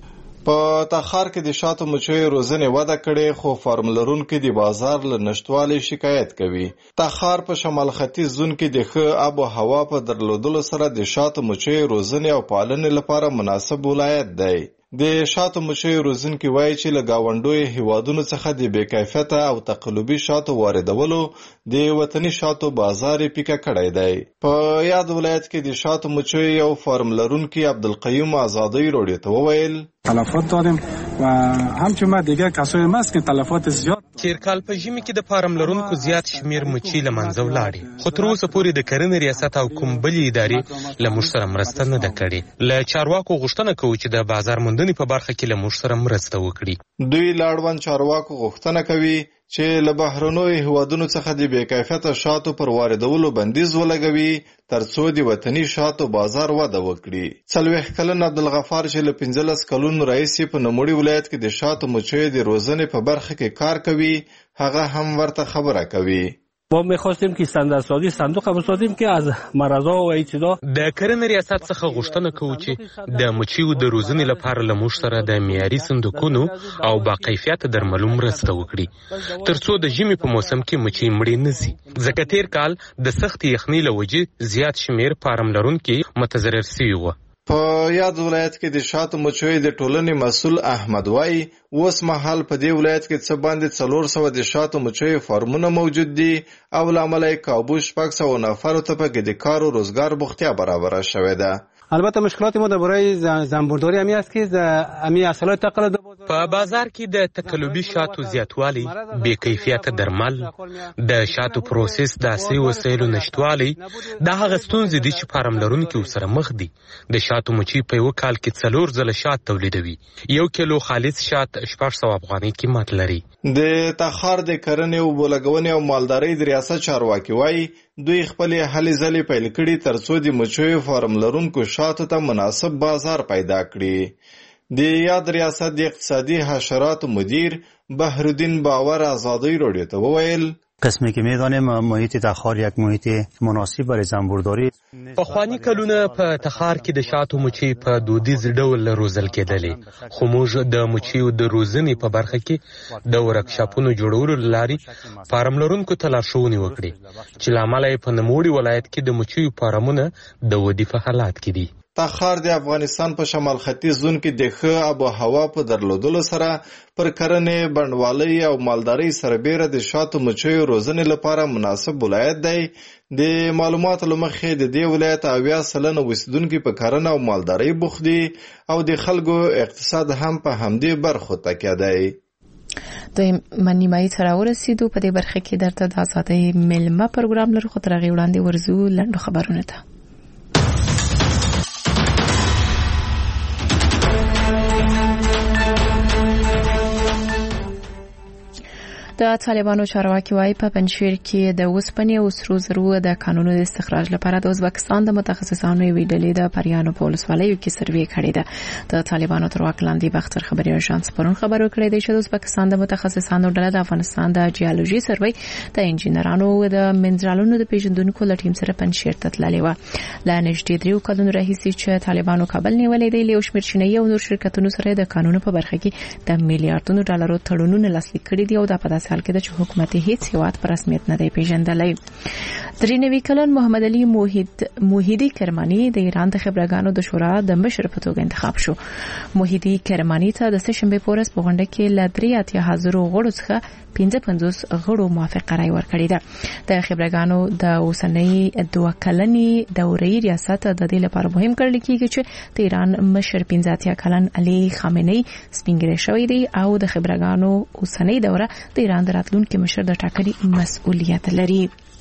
په تخار کې د شاتو مچیو روزنې وده کړې، خو فارم لرونکي د بازار له نشټوالي شکایت کوي. تخار په شمال ختیځ زون کې د ښه آب او هوا په درلودلو سره د شاتو مچیو روزنې او پالنې لپاره مناسب ولایت دی. د شاتو مچیو روزنکي وایي چې له گاونډوي هیوادونو څخه د بې کیفیته او تقلبي شاتو واردولو د وطني شاتو بازار پیکه کړی دی. په یاد ولایت کې د شاتو مچیو یو فارم لرونکي عبدالقیوم آزادی راډیو ته وویل تلفات داریم و همچنین دیگه کسایی ماست که تلفات زیاد. تیر کال په ژمي کې د فارم لرونکو زیات شمیر مچي له منځه ولاړې، خو تر اوسه پورې د کرنې ریاست او کوم بلې ادارې له موږ سره مرسته نه ده کړې. له چارواکو غوښتنه کوو چې د بازار موندنې په برخه کې له موږ سره مرسته وکړي. دوی له اړوند چارواکو غوښتنه کوي چې له بهرنیو هیوادونو څخه د بې کیفیته شاتو پر واردولو بندیز ولګوي ترڅو د وطني شاتو بازار وده وکړي. څلوېښت کلن عبدالغفار چې له پنځلس کلونو راهیسې په نوموړي ولایت کې د شاتو مچیو د روزنې په برخه کې کار کوي، هغه هم ورته خبره کوي. ما می‌خواستیم که استانداردسازی صندوق بسازیم که از مرضا و ایتدا د کرنې ریاست څخه غوښتنه کوو چې د مچیو د روزنې لپاره له موږ سره د معیاري صندوقونو او با کیفیت درملو مرسته وکړي ترڅو د ژمي په موسم کې مچي مړې نه شي، ځکه تیر کال د سخت یخنۍ له وجې زیات شمیر فارم لرونکي متضرر شوي وو. په یاد ولایت کې د شاتو مچیو د ټولنې مسؤل احمد وای اوس مهال په دې ولایت کې څه باندې څلور سوه د شاتو مچیو فارمونه موجود دي او له امله یې کابو شپږ سوه نفرو ته پکې د کار او روزګار بوختیا برابره شوې ده. البته مشکلات ما درباره زنبورداری همی است که همی اصالت تقلید په بازار کې د تقلبي شاتو زیاتوالی، بې کیفیت درمل، د شاتو پروسس د عصري وسایلو نشټوالی دا هغه ستونزې دي چې فارم لرونکي ورسره مخ دي. د شاتو مچي په یو کال کې څلور ځله شات تولیدوي. یو کیلو خالص شات شپږ سوه افغانۍ قیمت لري. د تخار د کرنې او بولګونې او مالدارۍ د ریاست چارواکي وایي دوی خپلې هلې ځلې پیل کړي ترڅو د مچیو فارم لرونکو شاتو ته مناسب بازار پیدا کړي. د یاد ریاست د اقتصادي حشراتو مدیر بهرالدین باور آزادی رادیو ته وویل قسمی که میدانیم محیط تخار یک محیط مناسب برای زنبورداری. پخوانی کلونه په تخار کې د شاتو مچۍ په دودیز ډول روزل کېدلې، خو موږ د مچیو د روزنې په برخه کې د ورکشاپونو جوړولو لارې فارم لرونکو ته لارښوونې وکړې چې له امله یې په نوموړي ولایت کې د مچیو فارمونه د ودې په حالات کې دي. تخار د افغانستان په شمال ختیځ زون کې د ښه آب و هوا په درلودلو سره پر کرنې، بڼوالۍ او مالدارۍ سربیره د شاتو مچیو روزنې لپاره مناسب ولایت دی. د معلوماتو له مخې د دې ولایت اویا سلنه اوسیدونکي په کرنه او مالدارۍ بوخت دي او د خلکو اقتصاد هم په همدې برخو تکیه دی. دوی منیمایي سره ورسېدو. په دې برخه کې درته د ازادۍ مېلمه پروګرام لرو، خو تر هغې وړاندې ورځو لنډو خبرونو ته. د طالبانو چارواکي وايي په پنجشیر کې د اوسپنې او سرو زرو د کانونو د استخراج لپاره د ازبکستان د متخصصانو یوې ډلې د پریانو په ولسوالیو کې سروې کړې ده. د طالبانو تر واک لاندې باختر خبري اژانس پرون خبر ورکړی دی چې د ازبکستان د متخصصانو ډله د افغانستان د جیولوژي سروې د انجینرانو او د منرالونو د پیژندونکو له ټیم سره پنجشیر ته تللې وه. له نږدې دریو کلونو راهیسې چې طالبانو کابل نیولې دی، له یو شمېر چینایي او نور شرکتونو سره د کانونو په برخه کې د میلیارډونو ډالرو تړونونه لاسلیک کړي دي او د په حال کې د حکومت هیڅ هیواد پر رسمیت نه دی پیژندلی. درې نوي کلن محمد علي موحد موحدي کرماني د ایران د خبرګانو د شورا د مشر په توګه انتخاب شو. موحدي کرماني ته د سهشنبې په ورځ په غونډه کې له درې اتیا حاضرو غړو څخه پنځه پنځوس غړو موافقه رای ورکړې ده. د خبرګانو د اوسنۍ دوه کلنې دورې ریاست د دې لپاره مهم ګڼل کېږي چې د ایران مشر پنځه اتیا کلن علي خامنه‌ای سپینګیری شوی دی او د خبرګانو اوسنۍ دوره د ایران د راتلونکي مشر د ټاکلي مسؤلیت لري.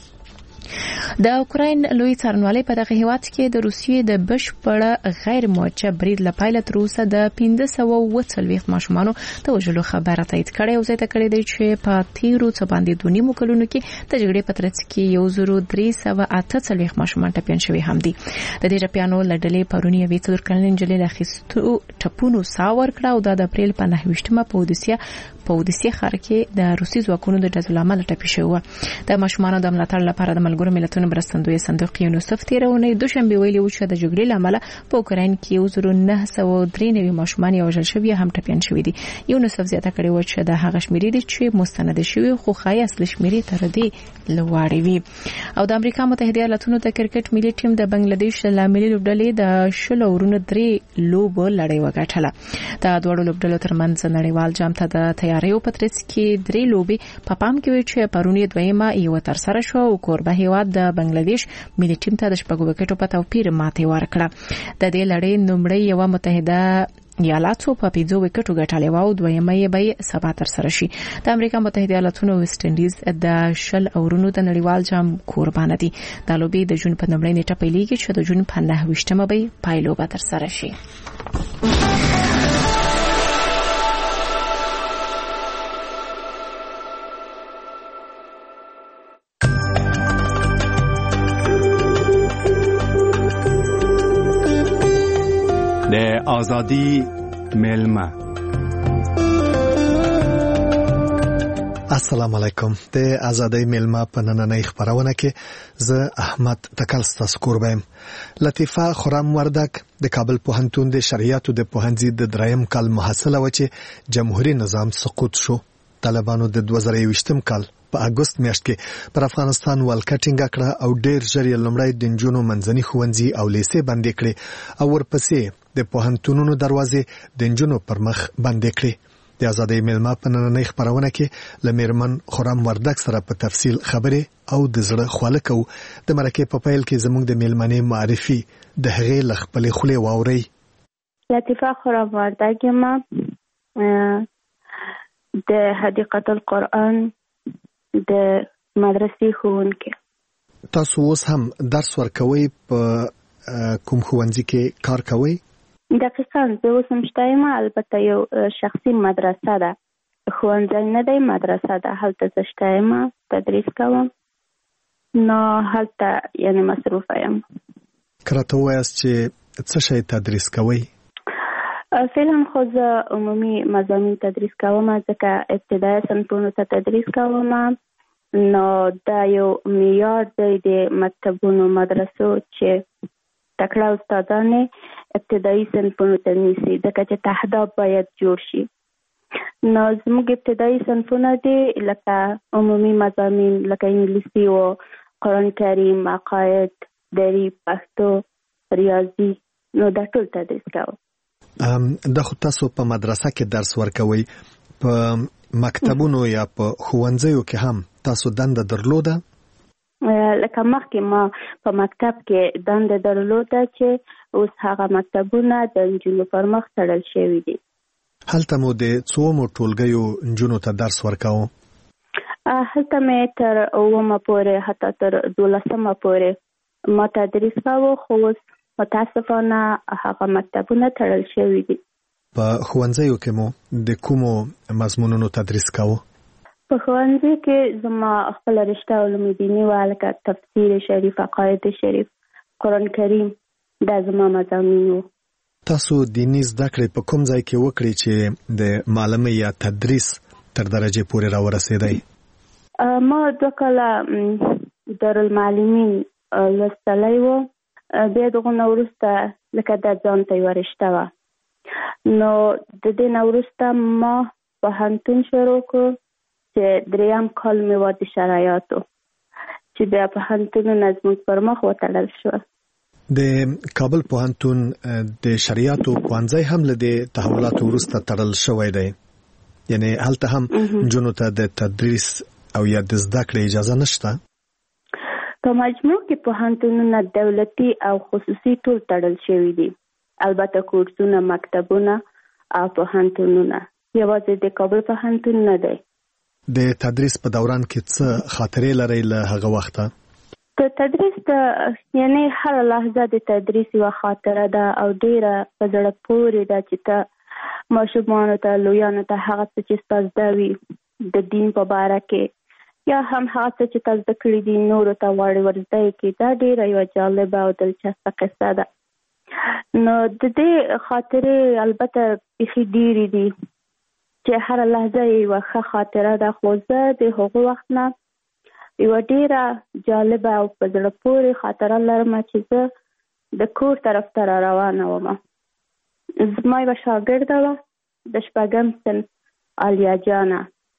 د اوکراین لوی څارنوالۍ په دغه هیواد کې د روسیې د بشپړ غیر موجه برید لپاره تر اوسه د پنځه سوه اووه څلوېښت ماشومانو د وژلو خبره تایید کړې او زیاته کړې ده چې په تیرو څه باندې دوه نیمو کلونو کې د جګړې په ترڅ کې یو زرو درې سوه اته څلوېښت ماشومان ټپیان شوي هم دي. د دې ټپیانو له ډلې پرون یوې څلور کلنې نجلۍ له اخیستو ټپونو ساه ورکړه او دا د اپریل په نهه ویشتمه په اودیسیا په اودیسیا ښار کې د روسي ځواکونو د ډزو له امله ټپي شوي وه. د ماشومانو د ملاتړ لپاره د ملګرو ملتونو مرستندوی صندوق یونیسف تېره اونۍ دوشنبه ویلي و چې د جګړې له امله په اوکراین کې یو زرو نهه سوه درې نوي ماشومان یا وژل شوي هم ټپیان شوي دي. یونیسف زیاته کړې وه چې د هغه شمېرې دي چې مستند شوي خو ښایي اصلي شمېرې تر دې لوړې وي. او د امریکا متحده ایالاتونو د کرکټ ملي ټیم د بنگلاديش له ملي لوبډلې د شلو ورونو درې لوبو لړۍ وګټله. د دواړو لوبډلو ترمنځ نړیوال جام ته د تیاریو په ترڅ کې درې لوبې په پام کې وې چې پرون یې دویمه یوه ترسره شوه او کوربه هیواد د بنگلاديش ملي ټیم ته د شپږو وکټو په توپیر ماتې ورکړه. د دې لړۍ لومړی یوه متحده ایالاتو په پنځو وکټو ګټلې وه او دویمه یې به سبا ترسره شي. د امریکا متحده ایالاتونو ویسټ انډیز د شل اورونو د نړیوال جام کوربانه دي. دا لوبې د جون په لومړۍ نیټه پیلېږي چې د جون په نهه ویشتمه به پایلوبه ترسره شي. د ازادي ملما. السلام علیکم. د ازادۍ ملما په نننۍ خبرونه کې زه احمد تکل ستاسو کوربم. لطیفه خرم وردک د کابل پوهنتون د شریعت د پوهنځي د دریم کال محصله و چې جمهوریت نظام سقوط شو. طالبانو د دوه زره یوویشتم کال په اگست میاشت کې پر افغانستان ولکه ټینګه کړه او ډیر ژر یې لومړی د نجونو منځني ښوونځي او لیسې بندې کړې او ورپسې د پوهنتونونو دروازې د نجونو پر مخ بندې کړې. د ازادۍ ملما په نننۍ خبرونه کې له میرمن خرم وردک سره په تفصیل خبرې او د زړه خواله کوو. د مرکې په پیل کې زموږ د میلمنې معرفي د هغې له خپلې خولې واورئ. لطیفه خرم وردک ما د حدیقه القرآن د مدرسې ښوونکې. تاسو اوس هم درس ورکوئ؟ په کوم ښوونځي کې کار کوئ؟ دقیقاً زه اوس هم شته یم، البته یو شخصي مدرسه ده، ښوونځی نه دی، مدرسه ده. هلته زه شته یم، تدریس کوم، نو هلته یعنې مصروفه یم. که راته ووایاست چې څه شی تدریس کوئ؟ فعلا خو زه عمومي مضامین تدریس کوم، ځکه ابتدایي صنفونو ته تدریس کوم. نو دا یو معیار دی د مکتبونو مدرسو چې تکړه استادان ابتدایي صنفونو ته نیسي، ځکه چې تهداب باید جوړ شي. نو زموږ ابتدایي صنفونه دي لکه عمومي مضامین لکه انګلیسي او قرآن کریم، عقاید، دري، پښتو، ریاضي، نو دا ټول تدریس کوم. دا خو تاسو په مدرسه کې درس ورکوي، په مکتبونو یا په ښوونځیو کې هم تاسو دنده درلوده؟ لکه مخکې ما په مکتب کې دنده درلوده چې اوس هغه مکتبونه د نجونو پر مخ تړل شوي دي. هلته مو د څومو ټولګیو نجونو ته درس ورکاوه؟ هلته مې تر اوومه پورې حتی تر دولسمه پورې ما تدریس کاوه، خو اوس متاسفانه هغه مکتبونه تړل شوي دي. په ښوونځیو کې مو د کومو مضمونونو تدریس کاوه؟ په ښوونځي کې زما خپله رشته علوم دیني وه، لکه تفسیر شریف، عقاید شریف، قرآن کریم، دا زما مضامین وو. تاسو دیني زده کړې په کوم ځای کې وکړې چې د معلمۍ یا تدریس تر درجې پورې راورسېدی؟ ما دوه کاله دارالمعلمین لوستلی وو، بیا دغه نه وروسته لکه دا ځان ته یوه رشته وه. نو د دې نه وروسته ما پوهنتون شروع کړو چې دریم کال مې وه د شرایطو، چې بیا پوهنتونونه زموږ پر مخ وتړل شول. د کابل پوهنتون د شریعتو پوهنځی هم له دې تحولاتو وروسته تړل شوی دی، یعنی هلته هم نجونو ته د تدریس او یا د زده کړې اجازه نشته؟ په مجموع کې پوهنتونونه دولتي او خصوصي ټول تړل شوي دي، البته کورسونه، مکتبونه او پوهنتونونه، یوازې د کابل پوهنتون نه دی. د تدریس په دوران کې څه خاطرې لرئ له هغه وخته؟ د تدریس د یعنی هر لحظه د تدریس یوه خاطره ده او ډیره په زړه پورې ده چې ته ماشومانو ته، لویانو ته هغه څه چې ستا زده وي د دین په باره کې، یا هم هغه څه چې تا زده کړي دي نورو ته غواړي ورزده یې کړي، دا ډیره یوه جالبه او دلچسپه قصه ده. نو د دې خاطرې البته بیخي ډیرې دي چې هر لحظه یوه ښه خاطره ده، خو زه د هغو وخت نه یوه ډیره جالبه او په زړه پورې خاطره لرم چې زه د کور طرف ته را روانه وم. زما یوه شاګرده وه د شپږم صنف عالیه جانه.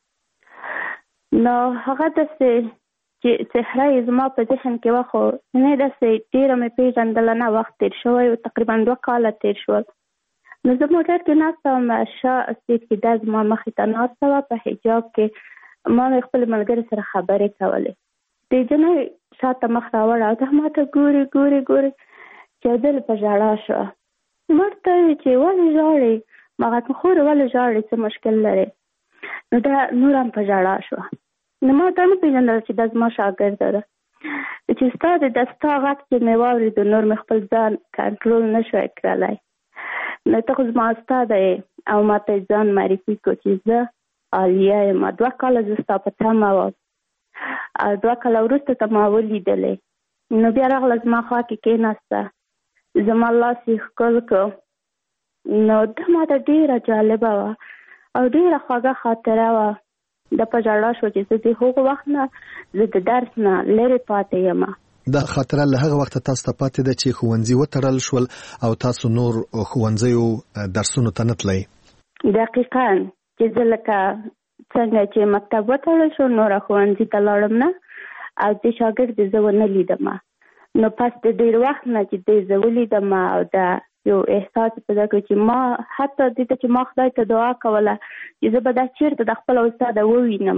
نو هغه داسې چې څهره یې زما په ذهن کې وه، خو نه داسې ډیره مې پېژندله نه، وخت تېر شوی و، تقریبا دوه کاله تېر شول. نو زه موټر کې ناسته وم، شا سیټ کې دا زما مخې ته ناسته وه په حجاب کې، ما مې خپل ملګري سره خبرې کولې. د جنۍ شاته مخ راوړه او دا ما ته ګوري ګوري ګوري چې دل په ژړا شوه. ما ورته وویل چې ولې ژاړې؟ ما غږ خورې ولې ژاړې، څه مشکل لرې؟ نو دا نور هم په ژړا شوه. نو ما دا نه پېژندل چې دا زما شاګرده ده، چې ستا د ستا غږ چې مې واورېدو نور مې خپل ځان کنټرول نه شوی کړلی. نو ته خو زما استاده یې او ما ته ځان معرفي کړو چې زه عالیه یم، دوه کاله زه ستا په تمه وم او دوه کاله وروسته ته ما ولیدلې. نو بیا راغله زما خوا کې کېناسته، زما لاس یې ښکل کړ. نو دا ما ته ډېره جالبه وه او ډېره خوږه خاطره وه. دا په ژړا شو چې زه د هغو وخت نه زه د درس نه لرې پاتې یم. دا خاطره له هغه وخته تاسو ته پاتې ده چې ښوونځي وتړل شول او تاسو نور ښوونځیو درسونو ته نه تلئ؟ دقیقاً، چې زه لکه څنګه چې مکتب وتړل شو نوره ښوونځي ته لاړم نه او د شاګرد زه ونه لیدم. نو پس د ډېر وخت نه چې دی زه ولیدم او دا یو احساس پیدا کړ چې ما حتی دې ته چې ما خدای ته دعا کوله چې زه به دا چېرته د خپله استاده ووینم،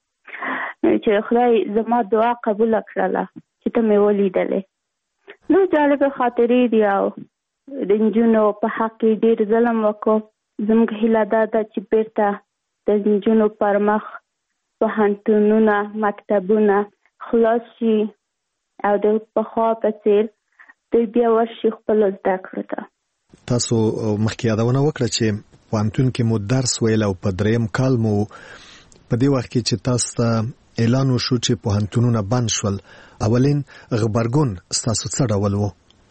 چې خدای زما دعا قبوله کړله چې ته مې ولیدلې. نو جالبه خاطرې دي او د نجونو په حق کې ډېر ظلم وکړو. زموږ هیله دا ده چې بیرته د نجونو پر مخ پوهنتونونه، مکتبونه خلاص شي او د پخوا په څېر دوی بیا ورشي خپلو زده کړو ته. تاسو مخکې یادونه وکړه چې پوهنتون کې مو درس ویل او په دریم کال مو په دې وخت کې چې تاسو ته اعلان وشو چې پوهنتونونه بند شول، اولین غبرګون ستاسو څه ډول و؟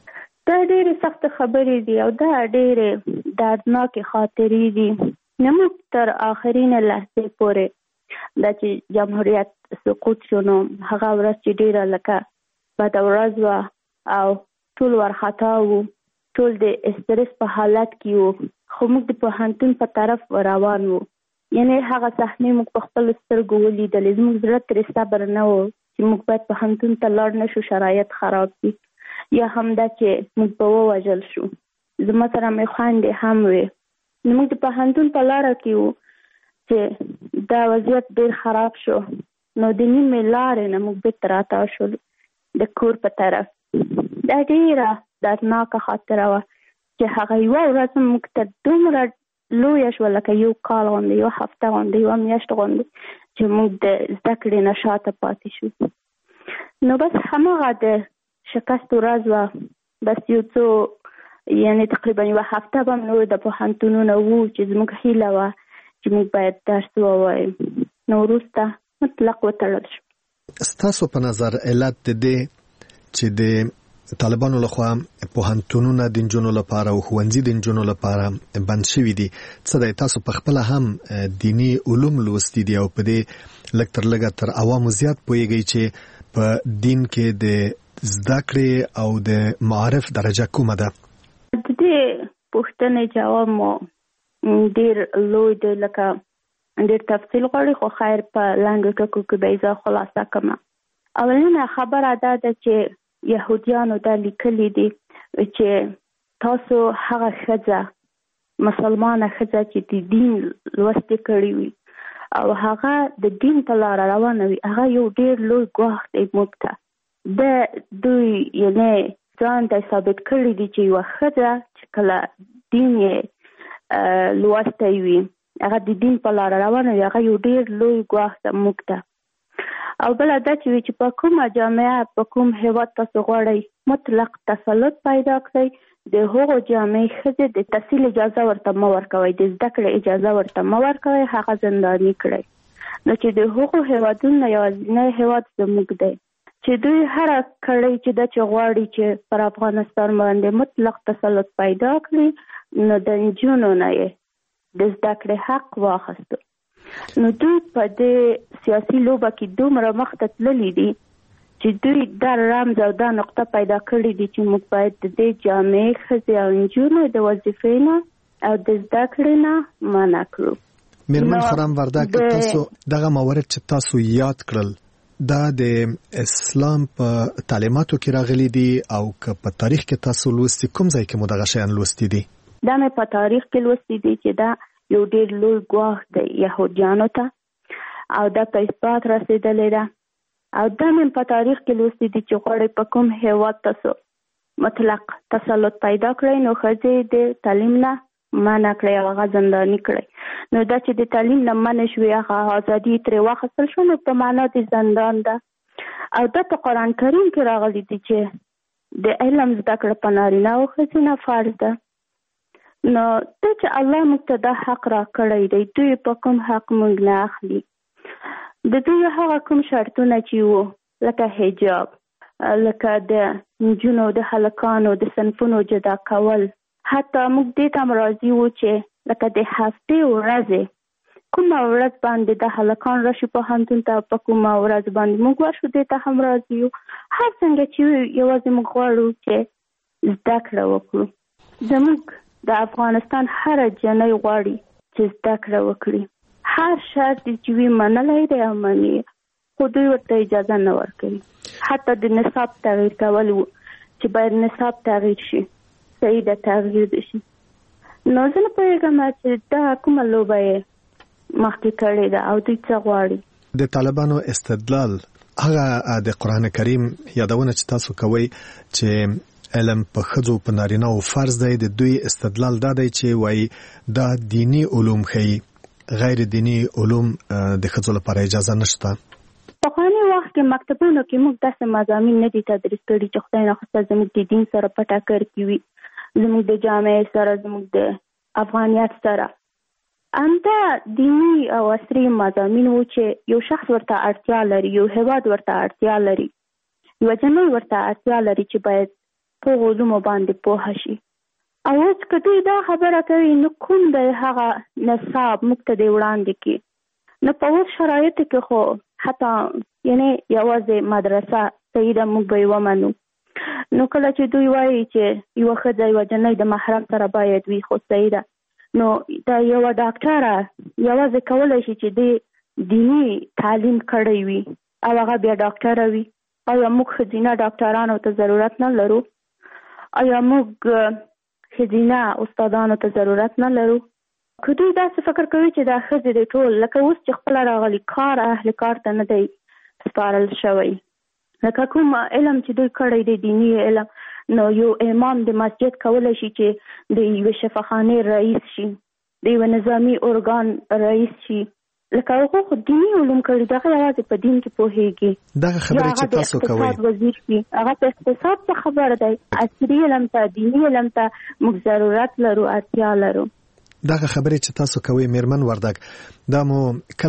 دا ډېرې سخت خبرې دي او دا ډېرې دردناکې خاطرې دي. نموږ تر آخرینه لحظې پورې دا چې جمهوریت سقوط شو نو هغه ورځ چې ډېره لکه بده ورځ وه او ټول وارخطا وو، ټول د استرس په حالت کې وو، خو موږ د پوهنتون په طرف روان وو. یعنې هغه صحنې موږ په خپلو سترګو ولیدلې. زموږ زړه ترې صبر نه و چې موږ باید پوهنتون ته لاړ نه شو، شرایط خراب دي، یا هم دا چې موږ به ووژل شو. زما سره مې خویندې هم وې. نو موږ د پوهنتون په لاره کې وو چې دا وضعیت ډېر خراب شو. نو د نیمې لارې نه موږ بېرته راتاو شول د کور په طرف. دا ډېره دردناکه خاطره وه چې هغه یوه ورځ موږ ته دومره لویه شوه لکه یو کال غوندې، یوه هفته غوندې، یوه میاشت غوندې چې موږ د زده کړې نه شاته پاتې شو. نو بس هماغه د شکست ورځ وه. بس یو څو یعنې تقریبا یوه هفته به نور د پوهنتونونه وو چې زموږ هیله وه چې موږ باید درس ووایو. نو وروسته مطلق وتړل شو. ستاسو په نظر علت د دې چې د طالبانو لخوا پوهنتونونه د نجونو لپاره او ښوونځي د نجونو لپاره بند شوي دي، څه دی تاسو په خپله هم دیني علوم لوستي دي او په دې لږ تر لږه تر عوامو زیات پوهیږئ چې په دین کې د زده کړې او د معارف درجه کومه ده؟ د دې پوښتنې جواب مو ډېر لوی دی، لکه ډېر تفصیل غواړي، خو خیر په لنډو ټکو کې به یې زه خلاصه کړم. اولینه خبره دا ده چې یهودیانو دا لیکلي دي چې تاسو هغه ښځه مسلمانه ښځه چې د دین لوستې کړې وي او هغه د دین په لاره روانه وي، هغه یو ډېر لوی ګواښ دی موږ ته. د دوی یعنې ځان ته ثابت کړي دي چې یوه ښځه چې کله دین یې لوستی وي، هغه د دین په لاره روانه وي، هغه یو ډېر لوی ګواښ ده موږ ته. او بله دا چې وي چې په کومه جامعه په کوم هېواد تاسو غواړئ مطلق تسلط پیدا کړئ، د هغو جامعې ښځې د تحصیل اجازه ورته مه ورکوئ، د زده کړې اجازه ورته مه ورکوئ، هغه زنداني کړئ. نو چې د هغو هېوادونو نه یوازینی هېواد زموږ دی چې دوی هره کړۍ چې دا چې غواړي چې پر افغانستان باندې مطلق تسلط پیدا کړي، نو د نجونو نه یې د زده کړې حق واخیستو. نو دوی په دې سیاسي لوبه کې دومره مخته تللي دي چې دوی دا رمز او دا نقطه پیدا کړې دي چې موږ باید د دې جامعې ښځې او نجونو د وظیفې نه او د زده کړې نه منع کړو. میرمن خرم وردک، تاسو دغه موارد چې تاسو یاد کړل دا د اسلام په تعلیماتو کې راغلي دي او که په تاریخ کې تاسو لوستي، کوم ځای کې مو دغه شیان لوستي دي؟ دا مې په تاریخ کې لوستي دي چې دا یو ډېر لوی ګواښ دی یهودیانو ته او دا په اثبات رسېدلې ده. او دا مې په تاریخ کې لوستي دي چې غواړئ په کوم هېواد تاسو مطلق تسلط پیدا کړئ، نو ښځې د تعلیم نه منع کړئ او هغه زنداني کړئ. نو دا چې د تعلیم نه منع شوې، هغه ازادي ترې واخیستل شو، نو په معنا د زندان ده. او دا په قرآن کریم کې راغلي دي چې د علم زده کړه په نارینه او ښځینه فرض ده. نو ته چې الله موږ ته دا حق را کړی دی، دوی په کوم حق موږ نه اخلي. د دوی هغه کوم شرطونه چې وو لکه حجاب، لکه د نجونو د هلکانو د صنفونو جدا کول، حتی موږ دې ته هم راضي وو چې لکه د هفتې ورځې کومه ورځ باندې د هلکان راشي پوهنتون ته، په کومه ورځ باندې موږ ورشو، دې ته هم راضي یو. هر څنګه چې یوازې موږ غواړو چې زده کړه وکړو. زموږ د افغانستان هر جنۍ غواړي چې زده کړه وکړي، هر شرط چې وي منلی دی او مني، خو دوی ورته اجازه نه ورکوي. حتی د نصاب تغییر کول چې باید نصاب تغییر شي، صحیح ده تغییر دي شي. نو زه نه پوهېږم چې دا کومه لوبه یې مخکې کړې ده او دوی څه غواړي. د طالبانو استدلال هغه د قرآن کریم یادونه چې تاسو کوئ چې علم په ښځو په نارینه او فرض دی، د دوی استدلال دا دی چې وایي دا دینی علوم ښیي، غیر دینی علوم د ښځو لپاره اجازه نشته. پخواني وخت کې مکتبونو کې موږ داسې مضامین نه دي تدریس کړي چې خدای نخواسته زموږ د دین سره په ټکر کې وي، زموږ د جامعې سره، زموږ د افغانیت سره. همدا دینی او عصري مضامین وو چې یو شخص ورته اړتیا لري، یو هېواد ورته اړتیا لري، یوه جنۍ ورته اړتیا لري چې باید په علومو باندې پوه شي. او اوس که دوی دا خبره کوي نو کوم دی هغه نصاب موږ ته دی وړاندې کړي. نو په اوس شرایطو کې خو حتی یعنې یوازې مدرسه صحیح ده موږ به یې ومنو. نو کله چې دوی وایي چې یوه ښځه یوه جنۍ د محرم سره باید وي خو صحیح ده. نو دا یوه ډاکټره یوازې کولی شي چې د دیني تعلیم کړی وي او هغه بیا ډاکټره وي. آیا موږ ښځینه ډاکټرانو ته ضرورت نه لرو؟ آیا موږ ښځینه استادانو ته ضرورت نه لرو؟ که دوی داسې فکر کوي چې دا ښځې دی ټول لکه اوس چې خپله راغلي کار اهل کار ته نه دی سپارل شوی، لکه کوم علم چې دوی کړی دی دیني علم، نو یو امام د مسجد کولی شي چې د یوې شفاخانې رئیس شي، د یوه نظامي ارګان رئیس شي. لکه هغه خو دیني علوم کړي، دغه یوازې په دین کې پوهېږي. دغه خبرې چې تاسو کوئ اقتصاد وزیر شي، هغه په اقتصاد څه خبره دی. عصري علم ته دیني علم ته موږ ضرورت لرو، اړتیا لرو. دغه خبرې چې تاسو کوئ میرمن وردګ، دا مو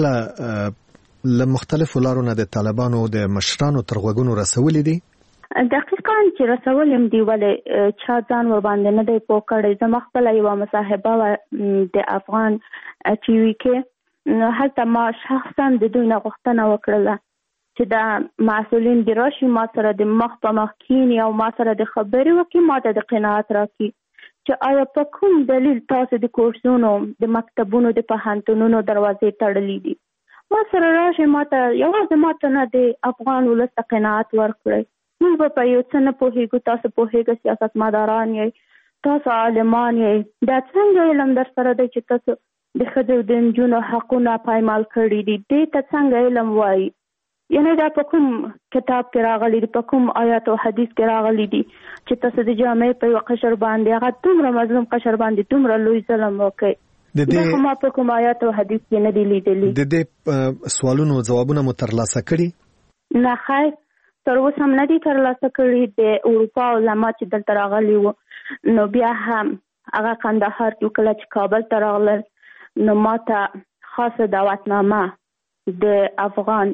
کله له مختلفو لارو نه د طالبانو د مشرانو تر غوږونو رسولي دي؟ دقیقاً چې رسول یم دی ولې چا ځان ور باندې نه دی پوه کړی. زما خپله یوه مصاحبه وه د افغان ټي وي کې، هلته ما شخصا د دوی نه غوښتنه وکړله چې دا مسؤلین دې راشي ما سره د مخ په مخ کښېني او ما سره د خبرې وکړي، ما ته د قناعت راکړي چې آیا په کوم دلیل تاسو د کورسونو د مکتبونو د پوهنتونونو دروازې تړلي دي. ما سره راشي، ما ته یوازې ما ته نه د افغان ولس ته قناعت ورکړئ. موږ به په یو څه نه پوهېږو، تاسو پوهېږئ، سیاستمداران یې، تاسو عالمان یې، دا څنګه علم در سره دی چې تاسو د ښځو د نجونو حقونه پایمال کړي دي؟ دې ته څنګه علم وایي؟ یعنې دا په کوم کتاب کې راغلی دي، په کوم آیات او حدیث کې راغلی دي چې تاسو د جامعې په یوه قشر باندې هغه دومره مظلوم قشر باندې دومره لوی ظلم وکړئ؟ دا خو ما په کوم آیات او حدیث کې نه دي لیدلي. د دې سوالونو ځوابونه مو ترلاسه کړي؟ نه خیر، تر اوسه هم نه دي ترلاسه کړي. د اروپا علما چې دلته راغلي وو نو بیا هم هغه کندهار کې کله چې کابل ته راغلل نو ما ته خاصه دعوتنامه د افغان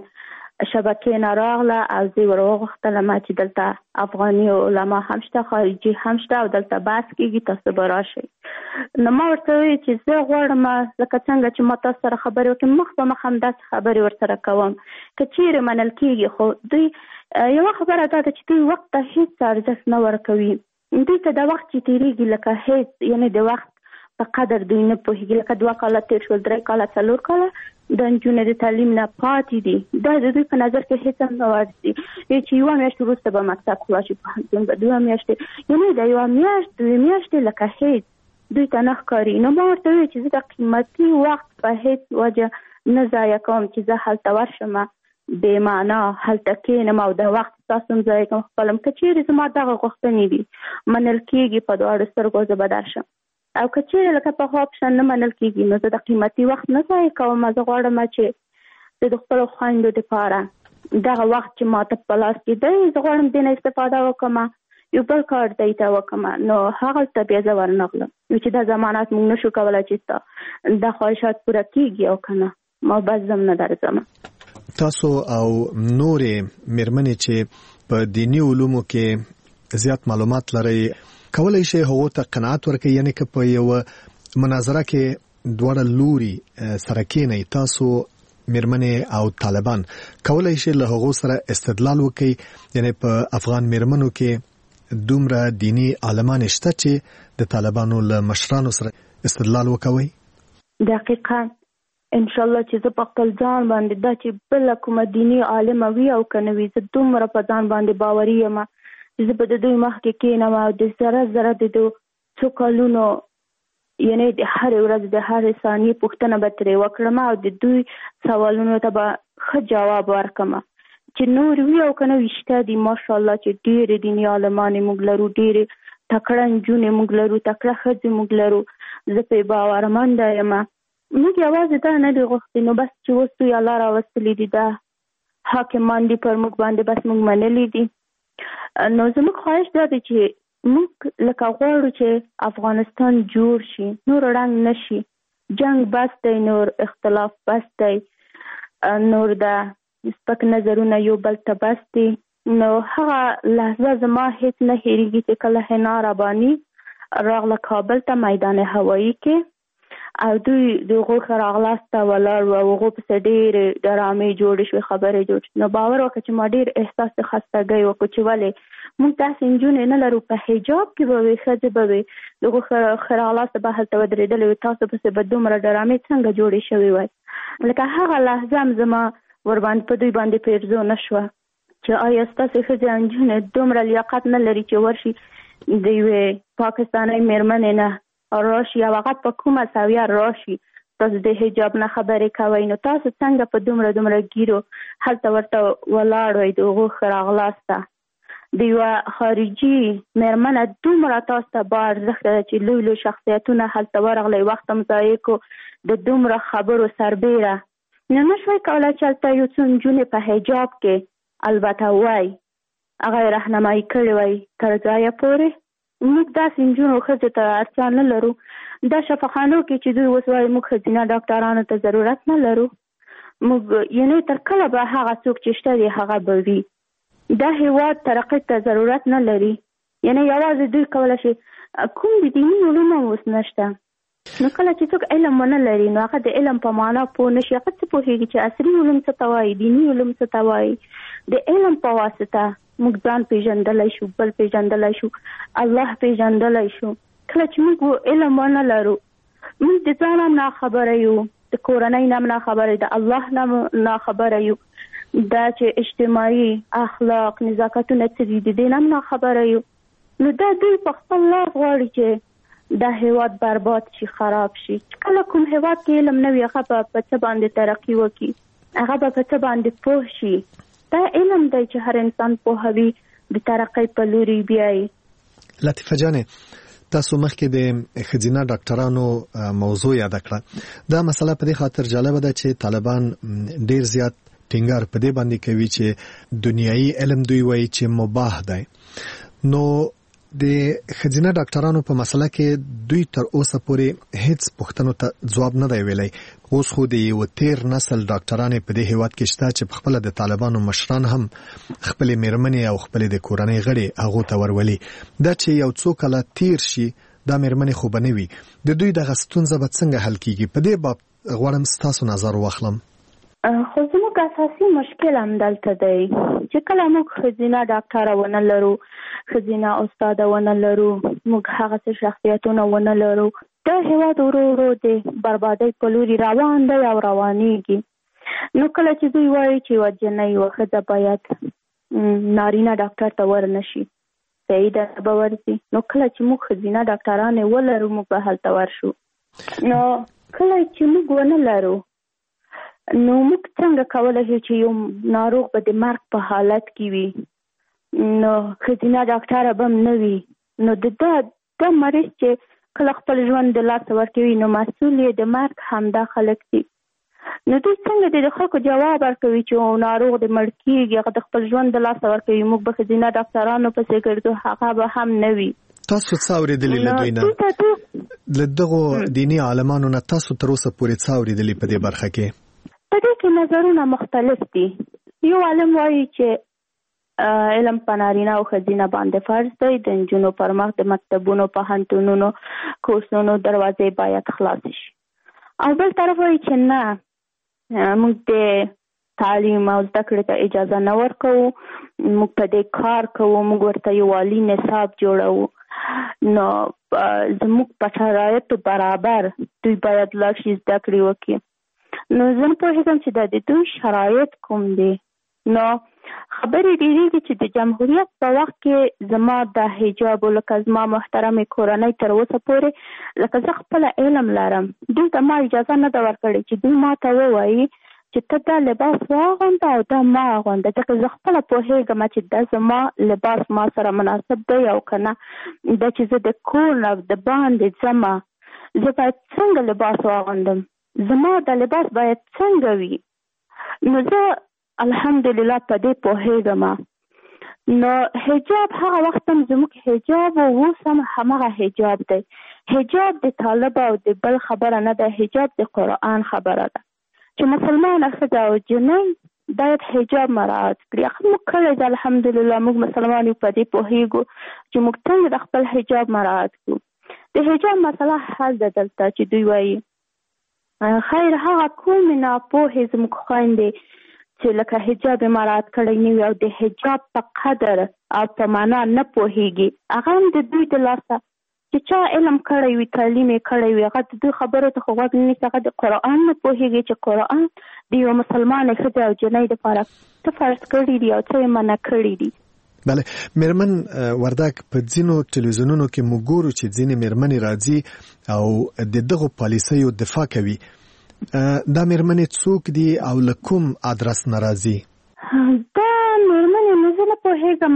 شبکې نه راغله او زه ور وغوښتلم چې دلته افغاني علما هم شته، خارجي هم شته او دلته بحث کېږي، تاسو به راشئ. نو ما ورته وویل چې زه غواړم لکه څنګه چې ما تاسو سره خبرې وکړم مخ په مخ همداسې خبرې ورسره کوم. که چیرې منل کېږي خو دوی یوه خبره دا ده چې دوی وخت ته هېڅ ارزښت نه ورکوي. دوی ته د وخت چې تېرېږي لکه هېڅ، یعنې د وخت په قدر دوی نه پوهېږي. لکه دوه کاله تېر شول، درې کاله، څلور کاله د نجونو د تعلیم نه پاتې دي. دا د دوی په نظر کې هېڅ هم نه ورځي چې یوه میاشت وروسته به مکتب خلاص شي، پوهنتون به دوه میاشتې، یعنې د یوه میاشت دوې میاشتې لکه هېڅ دوی ته نه ښکاري. نو ما ورته وویل چې زه د قیمتي وخت په هېڅ وجه نه ضایع کوم چې زه هلته ورشم بې معنا هلته کښېنم او د وخت ستاسو هم ضایع کوم خپلم. که چیرې زما دغه غوښتنې دي منل کېږي په دواړو سترګو زه به درشم، او که چیرې لکه پخوا په شان نه منل کېږي نو زه د قیمتي وخت نه ضایع کوم. زه غواړم چې زه د خپلو خویندو دپاره دغه وخت چې ما ته په لاس کې دی زه غواړم دې نه استفاده وکړم، یو بل کار دی ته وکړم. نو هغلته بیا زه ورنغلم چې دا ضمانت موږ نه شو کولی چې ستا دا خواهشات پوره کېږي او که نه ما بس زم نه درځم. تاسو او نورې میرمنې چې په دینی علومو کې زیات معلومات لرئ کولی شي هغو ته قناعت ورکړئ، یعنې که په یوه مناظره کې دواړه لوري سره کېنئ، تاسو میرمنې او طالبان کولی شي له هغو سره استدلال وکړئ، یعنې په افغان میرمنو کې دومره دینی عالمان شته چې د طالبانو له مشرانو سره استدلال وکوي؟ دقیقاً انشاءالله چې زه په خپل ځان باندې دا چې بله کومه دیني عالمه وي او که نه وي، زه دومره په ځان باندې باوري یم چې زه به د دوی مخکې کښېنم او د ذره ذره د دو څو کلونو یعنې د هرې ورځې د هرې ثانیې پوښتنه به ترې وکړم او د دوی سوالونو ته به ښه جواب ورکړم. چې نور وي او که نه وي شته دي ماشاءالله چې ډېرې دیني عالمانې موږ لرو، ډېرې تکړه نجونې موږ لرو، تکړه ښځې موږ لرو. زه پرې باورمنده یم. موږ یوازې دا نه دي غوښتي نو بس چې اوس دوی الله راوستلي دي، دا حاکمان دي پر موږ باندې، بس موږ منلي دي. نو زموږ خواهش دا دی چې موږ لکه غواړو چې افغانستان جوړ شي، نور ړنګ نه شي، جنگ بس دی، نور اختلاف بس دی، نور دا سپک نظرونه یو بل ته بس دي. نو هغه لحظه زما هیڅ نه هېرېږي چې کله حنا رباني راغله کابل ته میدان هوایي کې او دوی د هغو ښه راغلاست ته ولاړ وو او هغو پسې ډېرې ډرامې جوړې شوې خبرې جوړ شوې. نو باور وکړه چې ما ډېر احساس د خستګۍ وکړو چې ولې موږ داسې نجونې نه لرو په حجاب کې به وي ښځې به وي د هغو ښه راغلاسته به هلته ودرېدلې وي تاسو پسې به دومره ډرامې څنګه جوړې شوې وای. لکه هغه لحظه هم زما ورباندې په دوی باندې پیرزو نه شوه چې آیا ستاسې ښځې او نجونې دومره لیاقت نه لري چې ورشي د یوې پاکستانۍ مېرمنې نه راشي او هغه په کومه سویه راشي تاسو د حجاب نه خبرې کوئ نو تاسو څنګه په دومره دومره ګیرو هلته ورته ولاړ وئ د هغو ښه راغلاسته د یوه خارجي مېرمنه دومره تاسو ته با ارزښته ده چې لوی لوی شخصیتونه هلته ورغلی وخت هم ضایع کړو د دومره خبرو سربیره نو نه شوی کولی چې هلته یو څو نجونې په حجاب کې البته وای هغه یې رهنمایي کړې وای تر ځایه پورې موږ داسې نجونو ښځې ته اړتیا نه لرو دا شفاخانو کې چې دوی اوس وایي موږ ښځینه ډاکټرانو ته ضرورت نه لرو موږ یعنې تر کله به هغه څوک چې شته دی هغه به وي دا هېواد ترقۍ ته ضرورت نه لري یعنې یوازې دوی کولی شي کوم د دیني علوم هم اوس نشته نو کله چې څوک علم ونه لري نو هغه د علم په معنا پوه نه شي هغه څه پوهېږي چې عصري علوم څه ته وایي دیني علوم څه ته وایي د علم په واسطه موږ ځان پیژندلی شو بل پیژندلی شو الله پیژندلی شو کله چې موږ علم ونه لرو موږ د ځان هم ناخبره یو د کورنۍ نه هم ناخبره د الله نه ناخبره یو دا چې اجتماعي اخلاق نزاکتونه څه دي د دې نه هم ناخبره یو نو دا دوی په خپل لاس غواړي چې دا هېواد برباد شي خراب شي کله کوم هېواد کې علم نه وي هغه به په څه باندې ترقي وکړي هغه به په څه باندې پوه شي دا علم دی چې هر انسان پوهوي د ترقۍ په لوري بیایي. لطیفه جانې تاسو مخکې د ښځینه ډاکټرانو موضوع یاد کړه دا مسله په دې خاطر جالبه ده چې طالبان ډیر زیات ټینګار په دې باندې کوي چې دنیایي علم دوی وایي چې مباح دی نو د ښځینه ډاکټرانو په مسله کې دوی تر اوسه پورې هیڅ پوښتنو ته ځواب نه دی ویلی اوس خو د یو تیر نسل ډاکټرانې په دې هیواد کې شته چې خپل د طالبانو مشران هم خپل میرمنې او خپل د کورنۍ غړي هغه ته ورولي دا چې یو څو کله تیر شي دا میرمنې خو بنوي د دوی د غستونزه به څنګه حل کیږي په دې باب غواړم ستاسو نظر واخلم. خو زموږ اساسي مشکل هم دلته دی چې کله موږ ښځینه ډاکټره ونه لرو ښځینه استاده ونه لرو موږ هغسې شخصیتونه ونه لرو دا هېواد ورو ورو د بربادۍ په لوري روان دی او روانېږي نو کله چې دوی وایي چې یوه جنۍ یوه ښځه باید نارینه ډاکټر ته ورنه شي صحیح ده به ورځي نو کله چې موږ ښځینه ډاکټرانې ولرو موږ به هلته ورشو نو کله چې موږ ونه لرو نو موږ څنګه کولی شو چې یو ناروغ به د مرګ په حالت کې وي نو ښځینه ډاکټره به هم نه وي نو د ده دا مریض چې کله خپل ژوند د لاسه ورکوي نو مسؤل یې د مرګ همدا خلک دي نو دوی څنګه د خلکو جواب ورکوي چې ناروغ د مړ کېږي هغه د خپل ژوند د لاسه ورکوي موږ به ښځینه ډاکټرانو پسې ګرځو هغه به هم نه وي. تاسو څه اورېدلي له دوی نه له دغو دیني عالمانو نه تاسو تر اوسه پورې څه اورېدلي په دې برخه کې؟ په دې کې نظرونه مختلف دي یو عالم وایي چې علم په نارینه او ښځینه باندې فرض دی د نجونو پر مخ د مکتبونو پوهنتونونو کورسونو دروازې باید خلاصې شي او بل طرف وایي چې نه موږ د تعلیم او زده کړې ته اجازه نه ورکوو موږ په دې کار کوو موږ ورته یو عالي نصاب جوړوو نو زموږ په شرایطو برابر دوی باید لاړ شي زده کړې وکړي نو زه نه پوهېږم چې دا د دوی شرایط کوم دي نو خبرې ډېرېږي چې د جمهوریت په وخت کې زما د حجاب لکه زما محترمې کورنۍ تر اوسه پورې لکه زه خپله علم لرم دوی ته ما اجازه نه ده ورکړې چې دوی ما ته ووایي چې ته دا لباس واغونده او دا ما اغونده ځکه زه خپله پوهېږم چې دا زما لباس ما سره مناسب دی او که نه دا چې زه د کور نه د باندې ځمه زه باید څنګه لباس واغوندم زما د لباس باید څنګه وي نو زه الحمدلله په دې پوهېږم نو حجاب هغه وخت هم زموږ حجاب او اوس هم همغه حجاب دی حجاب د طالب او د بل خبره نه ده حجاب د قرآن خبره ده چې مسلمانه ښځه او جنۍ باید حجاب مراعات کړي. هغه موږ کړی ده الحمدلله، موږ مسلمان یو په دې پوهېږو چې موږ څنګه د خپل حجاب مراعات کړو. د حجاب مسله حل ده دلته چې دوی وایي خیر هغه کومې ناپوهې زموږ خویندې چې لکه حجاب مراعات کړی نه وي او د حجاب په قدر او په معنا نه پوهېږي، هغه هم د دوی د لاسه چې چا علم کړی وي، تعلیم یې کړی وي، هغه د دوی خبرو ته خو غوږ نه نیسي. هغه د قرآن نه پوهېږي چې قرآن د یوه مسلمانې ښځې او جنۍ دپاره څه فرض کړي دي او څه یې منع کړي دي. بله میرمن وردک، په ځینو ټلویزیونونو کې موږ ګورو چې ځینې میرمنې راځي او د دغو پالیسیو دفاع کوي. دا میرمنې څوک دي او له کوم ادرس نه راځي؟ دا میرمنې نو زه نه پوهېږم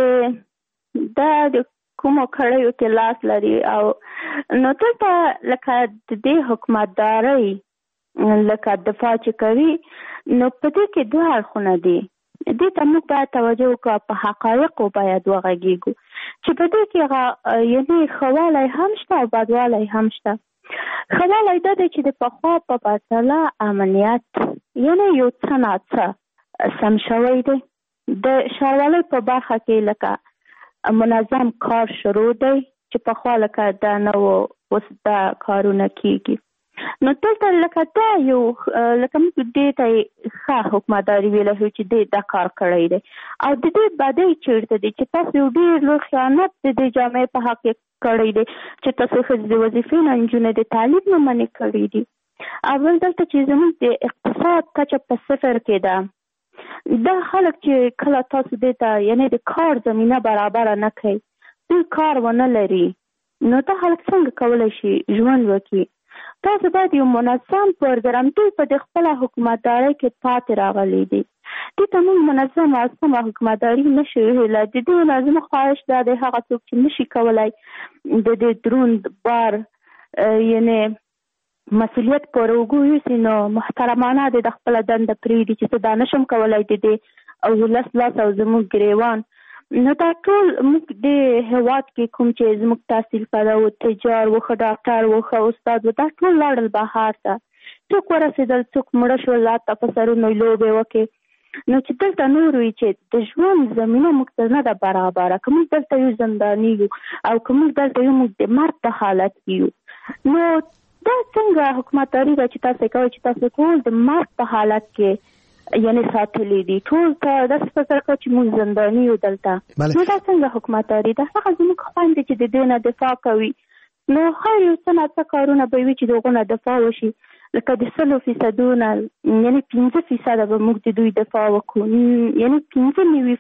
چې دا د کومو کړیو کې لاس لري او نو دلته لکه د دې حکومتدارۍ لکه دفاع چې کوي نو په دې کې دوه اړخونه دي. دې ته موږ باید توجه وکړو، په حقایقو باید وغږېږو چې په دې کې هغه یعنې ښه والی هم شته او بدوالی هم شته. ښه والی دا دی چې د پخوا په پرتله امنیت یعنې یو څه ناڅه سم شوی دی. د ښاروالۍ په برخه کې لکه منظم کار شروع دی چې پخوا لکه دا نه و، اوس دا کارونه کېږي. نو دلته لکه دا یو لکه موږ دې ته ښه حکومتداري ویلی شو چې دې دا کار کړی دی او د دې بدۍ چېرته دی چې تاسو یو ډېر لوی خیانت د دې جامعې په حق کې کړی دی چې تاسو ښځې د وظیفې نه نجونې د تعلیم نه منې کړي دي. اول دلته چې زموږ د اقتصاد کچه په صفر کې ده، دا خلک چې کله تاسو دې ته یعنې د کار زمینه برابره نه کوي، دوی کار ونه لري، نو دا خلک څنګه کولی شي ژوند وکړي؟ تاسو باید یو منظم پروګرام دوی په د خپله حکومتدارۍ کې پاتې راغلی دي. دې ته موږ منظم او سمه حکومتداري نه شو ویلی. د دې نه زموږ خواهش دا دی هغه څوک چې نشي کولی د دې دروند بار یعنې مسؤلیت پر اوږو یوسي، نو محترمانه دی د خپله دنده پرېږدي چې زه دا نشم کولی د دې او ولس لاس او زموږ ګریوان. نو دا ټول موږ د هېواد کې کوم چې زموږ تحصیل کړی و، تجار و، ښه ډاکټر و، ښه استاد و، دا ټول لاړل بهر ته، څوک ورسېدل، څوک مړه شول، لاته په سرونو لوبې وکړې. نو چې دلته نور وي چې د ژوند زمینه موږ ته نه ده برابره، که موږ دلته یو زنداني یو او که موږ دلته یو موږ د مرګ په حالت کې یو، نو دا څنګه حکومتداري ده چې تاسو کوئ چې تاسو ټول د مرګ په حالت کې یعنی ساتلی دي، ټول ته داسې فکر کوي چې موږ زنداني یو دلته. نو دا څنګه حکومتداري ده؟ هغه زموږ خویندې چې د دې نه دفاع کوي، نو خیر یو څه ناڅه کارونه به وي چې د هغو نه دفاع وشي، لکه د سلو فیصدونه یعنې پنځه فیصده به موږ د دوی دفاع وکړو، یعنې پنځه نوي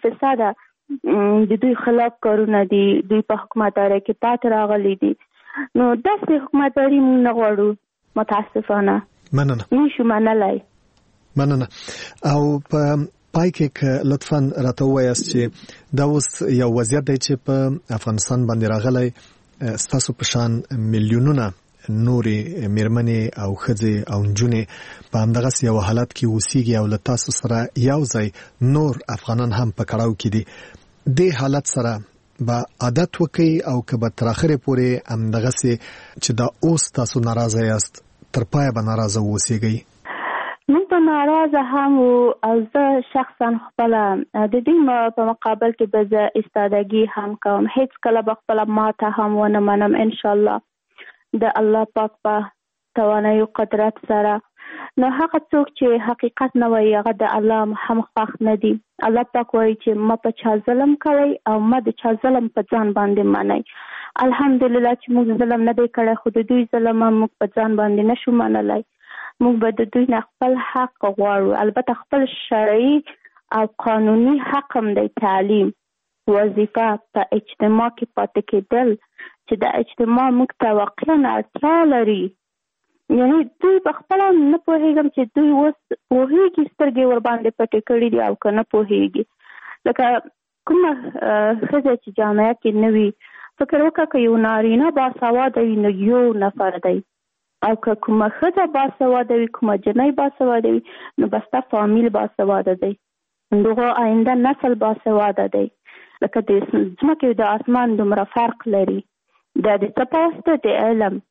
فیصده د دوی خلاف کارونه دي، دوی په حکومتدارۍ کې پاتې راغلي دي. نو داسې حکومتداري موږ نه غواړو، متاسفانه مننه نشو منلی. مننه. او په پای کې که لطفا راته ووایاست چې دا اوس یو وضعیت دی چې په افغانستان باندې راغلی، ستاسو په شان میلیونونه نورې میرمنې او ښځې او نجونې په همدغسې یو حالت کې اوسیږي او له تاسو سره یو ځای نور افغانان هم په کړاو کې دي. دې حالت سره به عادت وکړئ او که به تر اخرې پورې همدغسې چې دا اوس تاسو ناراضه یاست تر پایه به ناراضه واوسیږئ؟ موږ به ناراضه هم وو او زه شخصا خپله د دوی په مقابل کې به زه استادګي هم کوم، هیڅ کله به خپله ماته هم ونه منم انشاءالله د الله پاک په توانایي قدرت سره. نو هغه څوک چې حقیقت نه وایي هغه د الله هم خوښ نه دي. الله پاک وایي چې ما په چا ظلم کوئ او ما د چا ظلم په ځان باندې منئ. الحمدلله چې موږ ظلم نه دی کړی، خو د دوی ظلم هم موږ په ځان باندې نشو منلی. موږ به د دوی نه خپل حق غواړو، البته خپل شرعي او قانوني حق هم دی، تعلیم، وظیفه، په اجتماع کې پاتې کېدل چې د اجتماع موږ ته واقعا اړتیا لري. یعنې دوی په خپله نه پوهېږم چې دوی اوس پوهېږي سترګې ورباندې پټې کړي دي او که نه پوهېږي. لکه کومه ښځه چې جامعه کې نه وي، فکر وکړه که یو نارینه باسواده وي نو یو نفر دی، او که کومه ښځه باسواده وي، کومه جنۍ باسواده وي، نو به ستا فامیل باسواده دی، دغه آینده نسل باسواده دی. لکه د ځمکې د اسمان دومره فرق لري، دا د څه په واسطه د علم.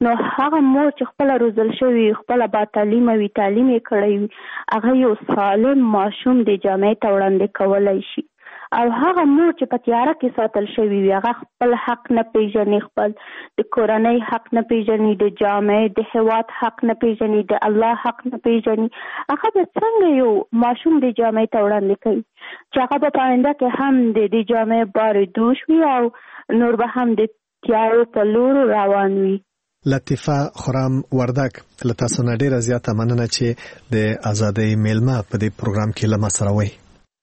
نو هغه مور چې خپل روزل شوی خپل با تعلیم وي تعلیم یې کړی وي هغه یو سالم ماشوم د جامعې ته وړاندې کولای شي او هغه مور چې په تیاره کې ساتل شوی وي هغه خپل حق نه پیژني خپل د کورنۍ حق نه پیژني د جامعې د هیواد حق نه پیژني د الله حق نه پیژني هغه به څنګه یو ماشوم د جامعې ته وړاندې کوي چې هغه په آینده کې هم د دې جامعې بار دوش وي او نور به هم د تیارو په لور روان وي. لطیفه خرام وردک له تاسو نه ډیره زیاته مننه چې د ازادۍ میلمه په دې پروګرام کې له ما سره وئ.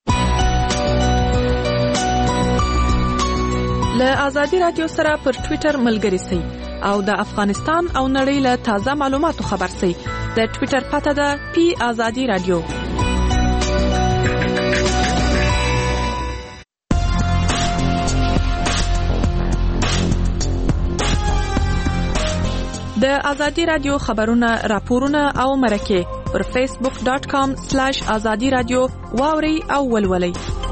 له ازادي رادیو سره پر ټوئیټر ملګري سئ او د افغانستان او نړۍ له تازه معلوماتو خبر سئ. د ټوئیټر پته ده پی ازادي رادیو. د ازادي رادیو خبرونه راپورونه او مرکه پر فیسبوک ډاٹ کام سلیش ازادي رادیو واوري او ولولئ.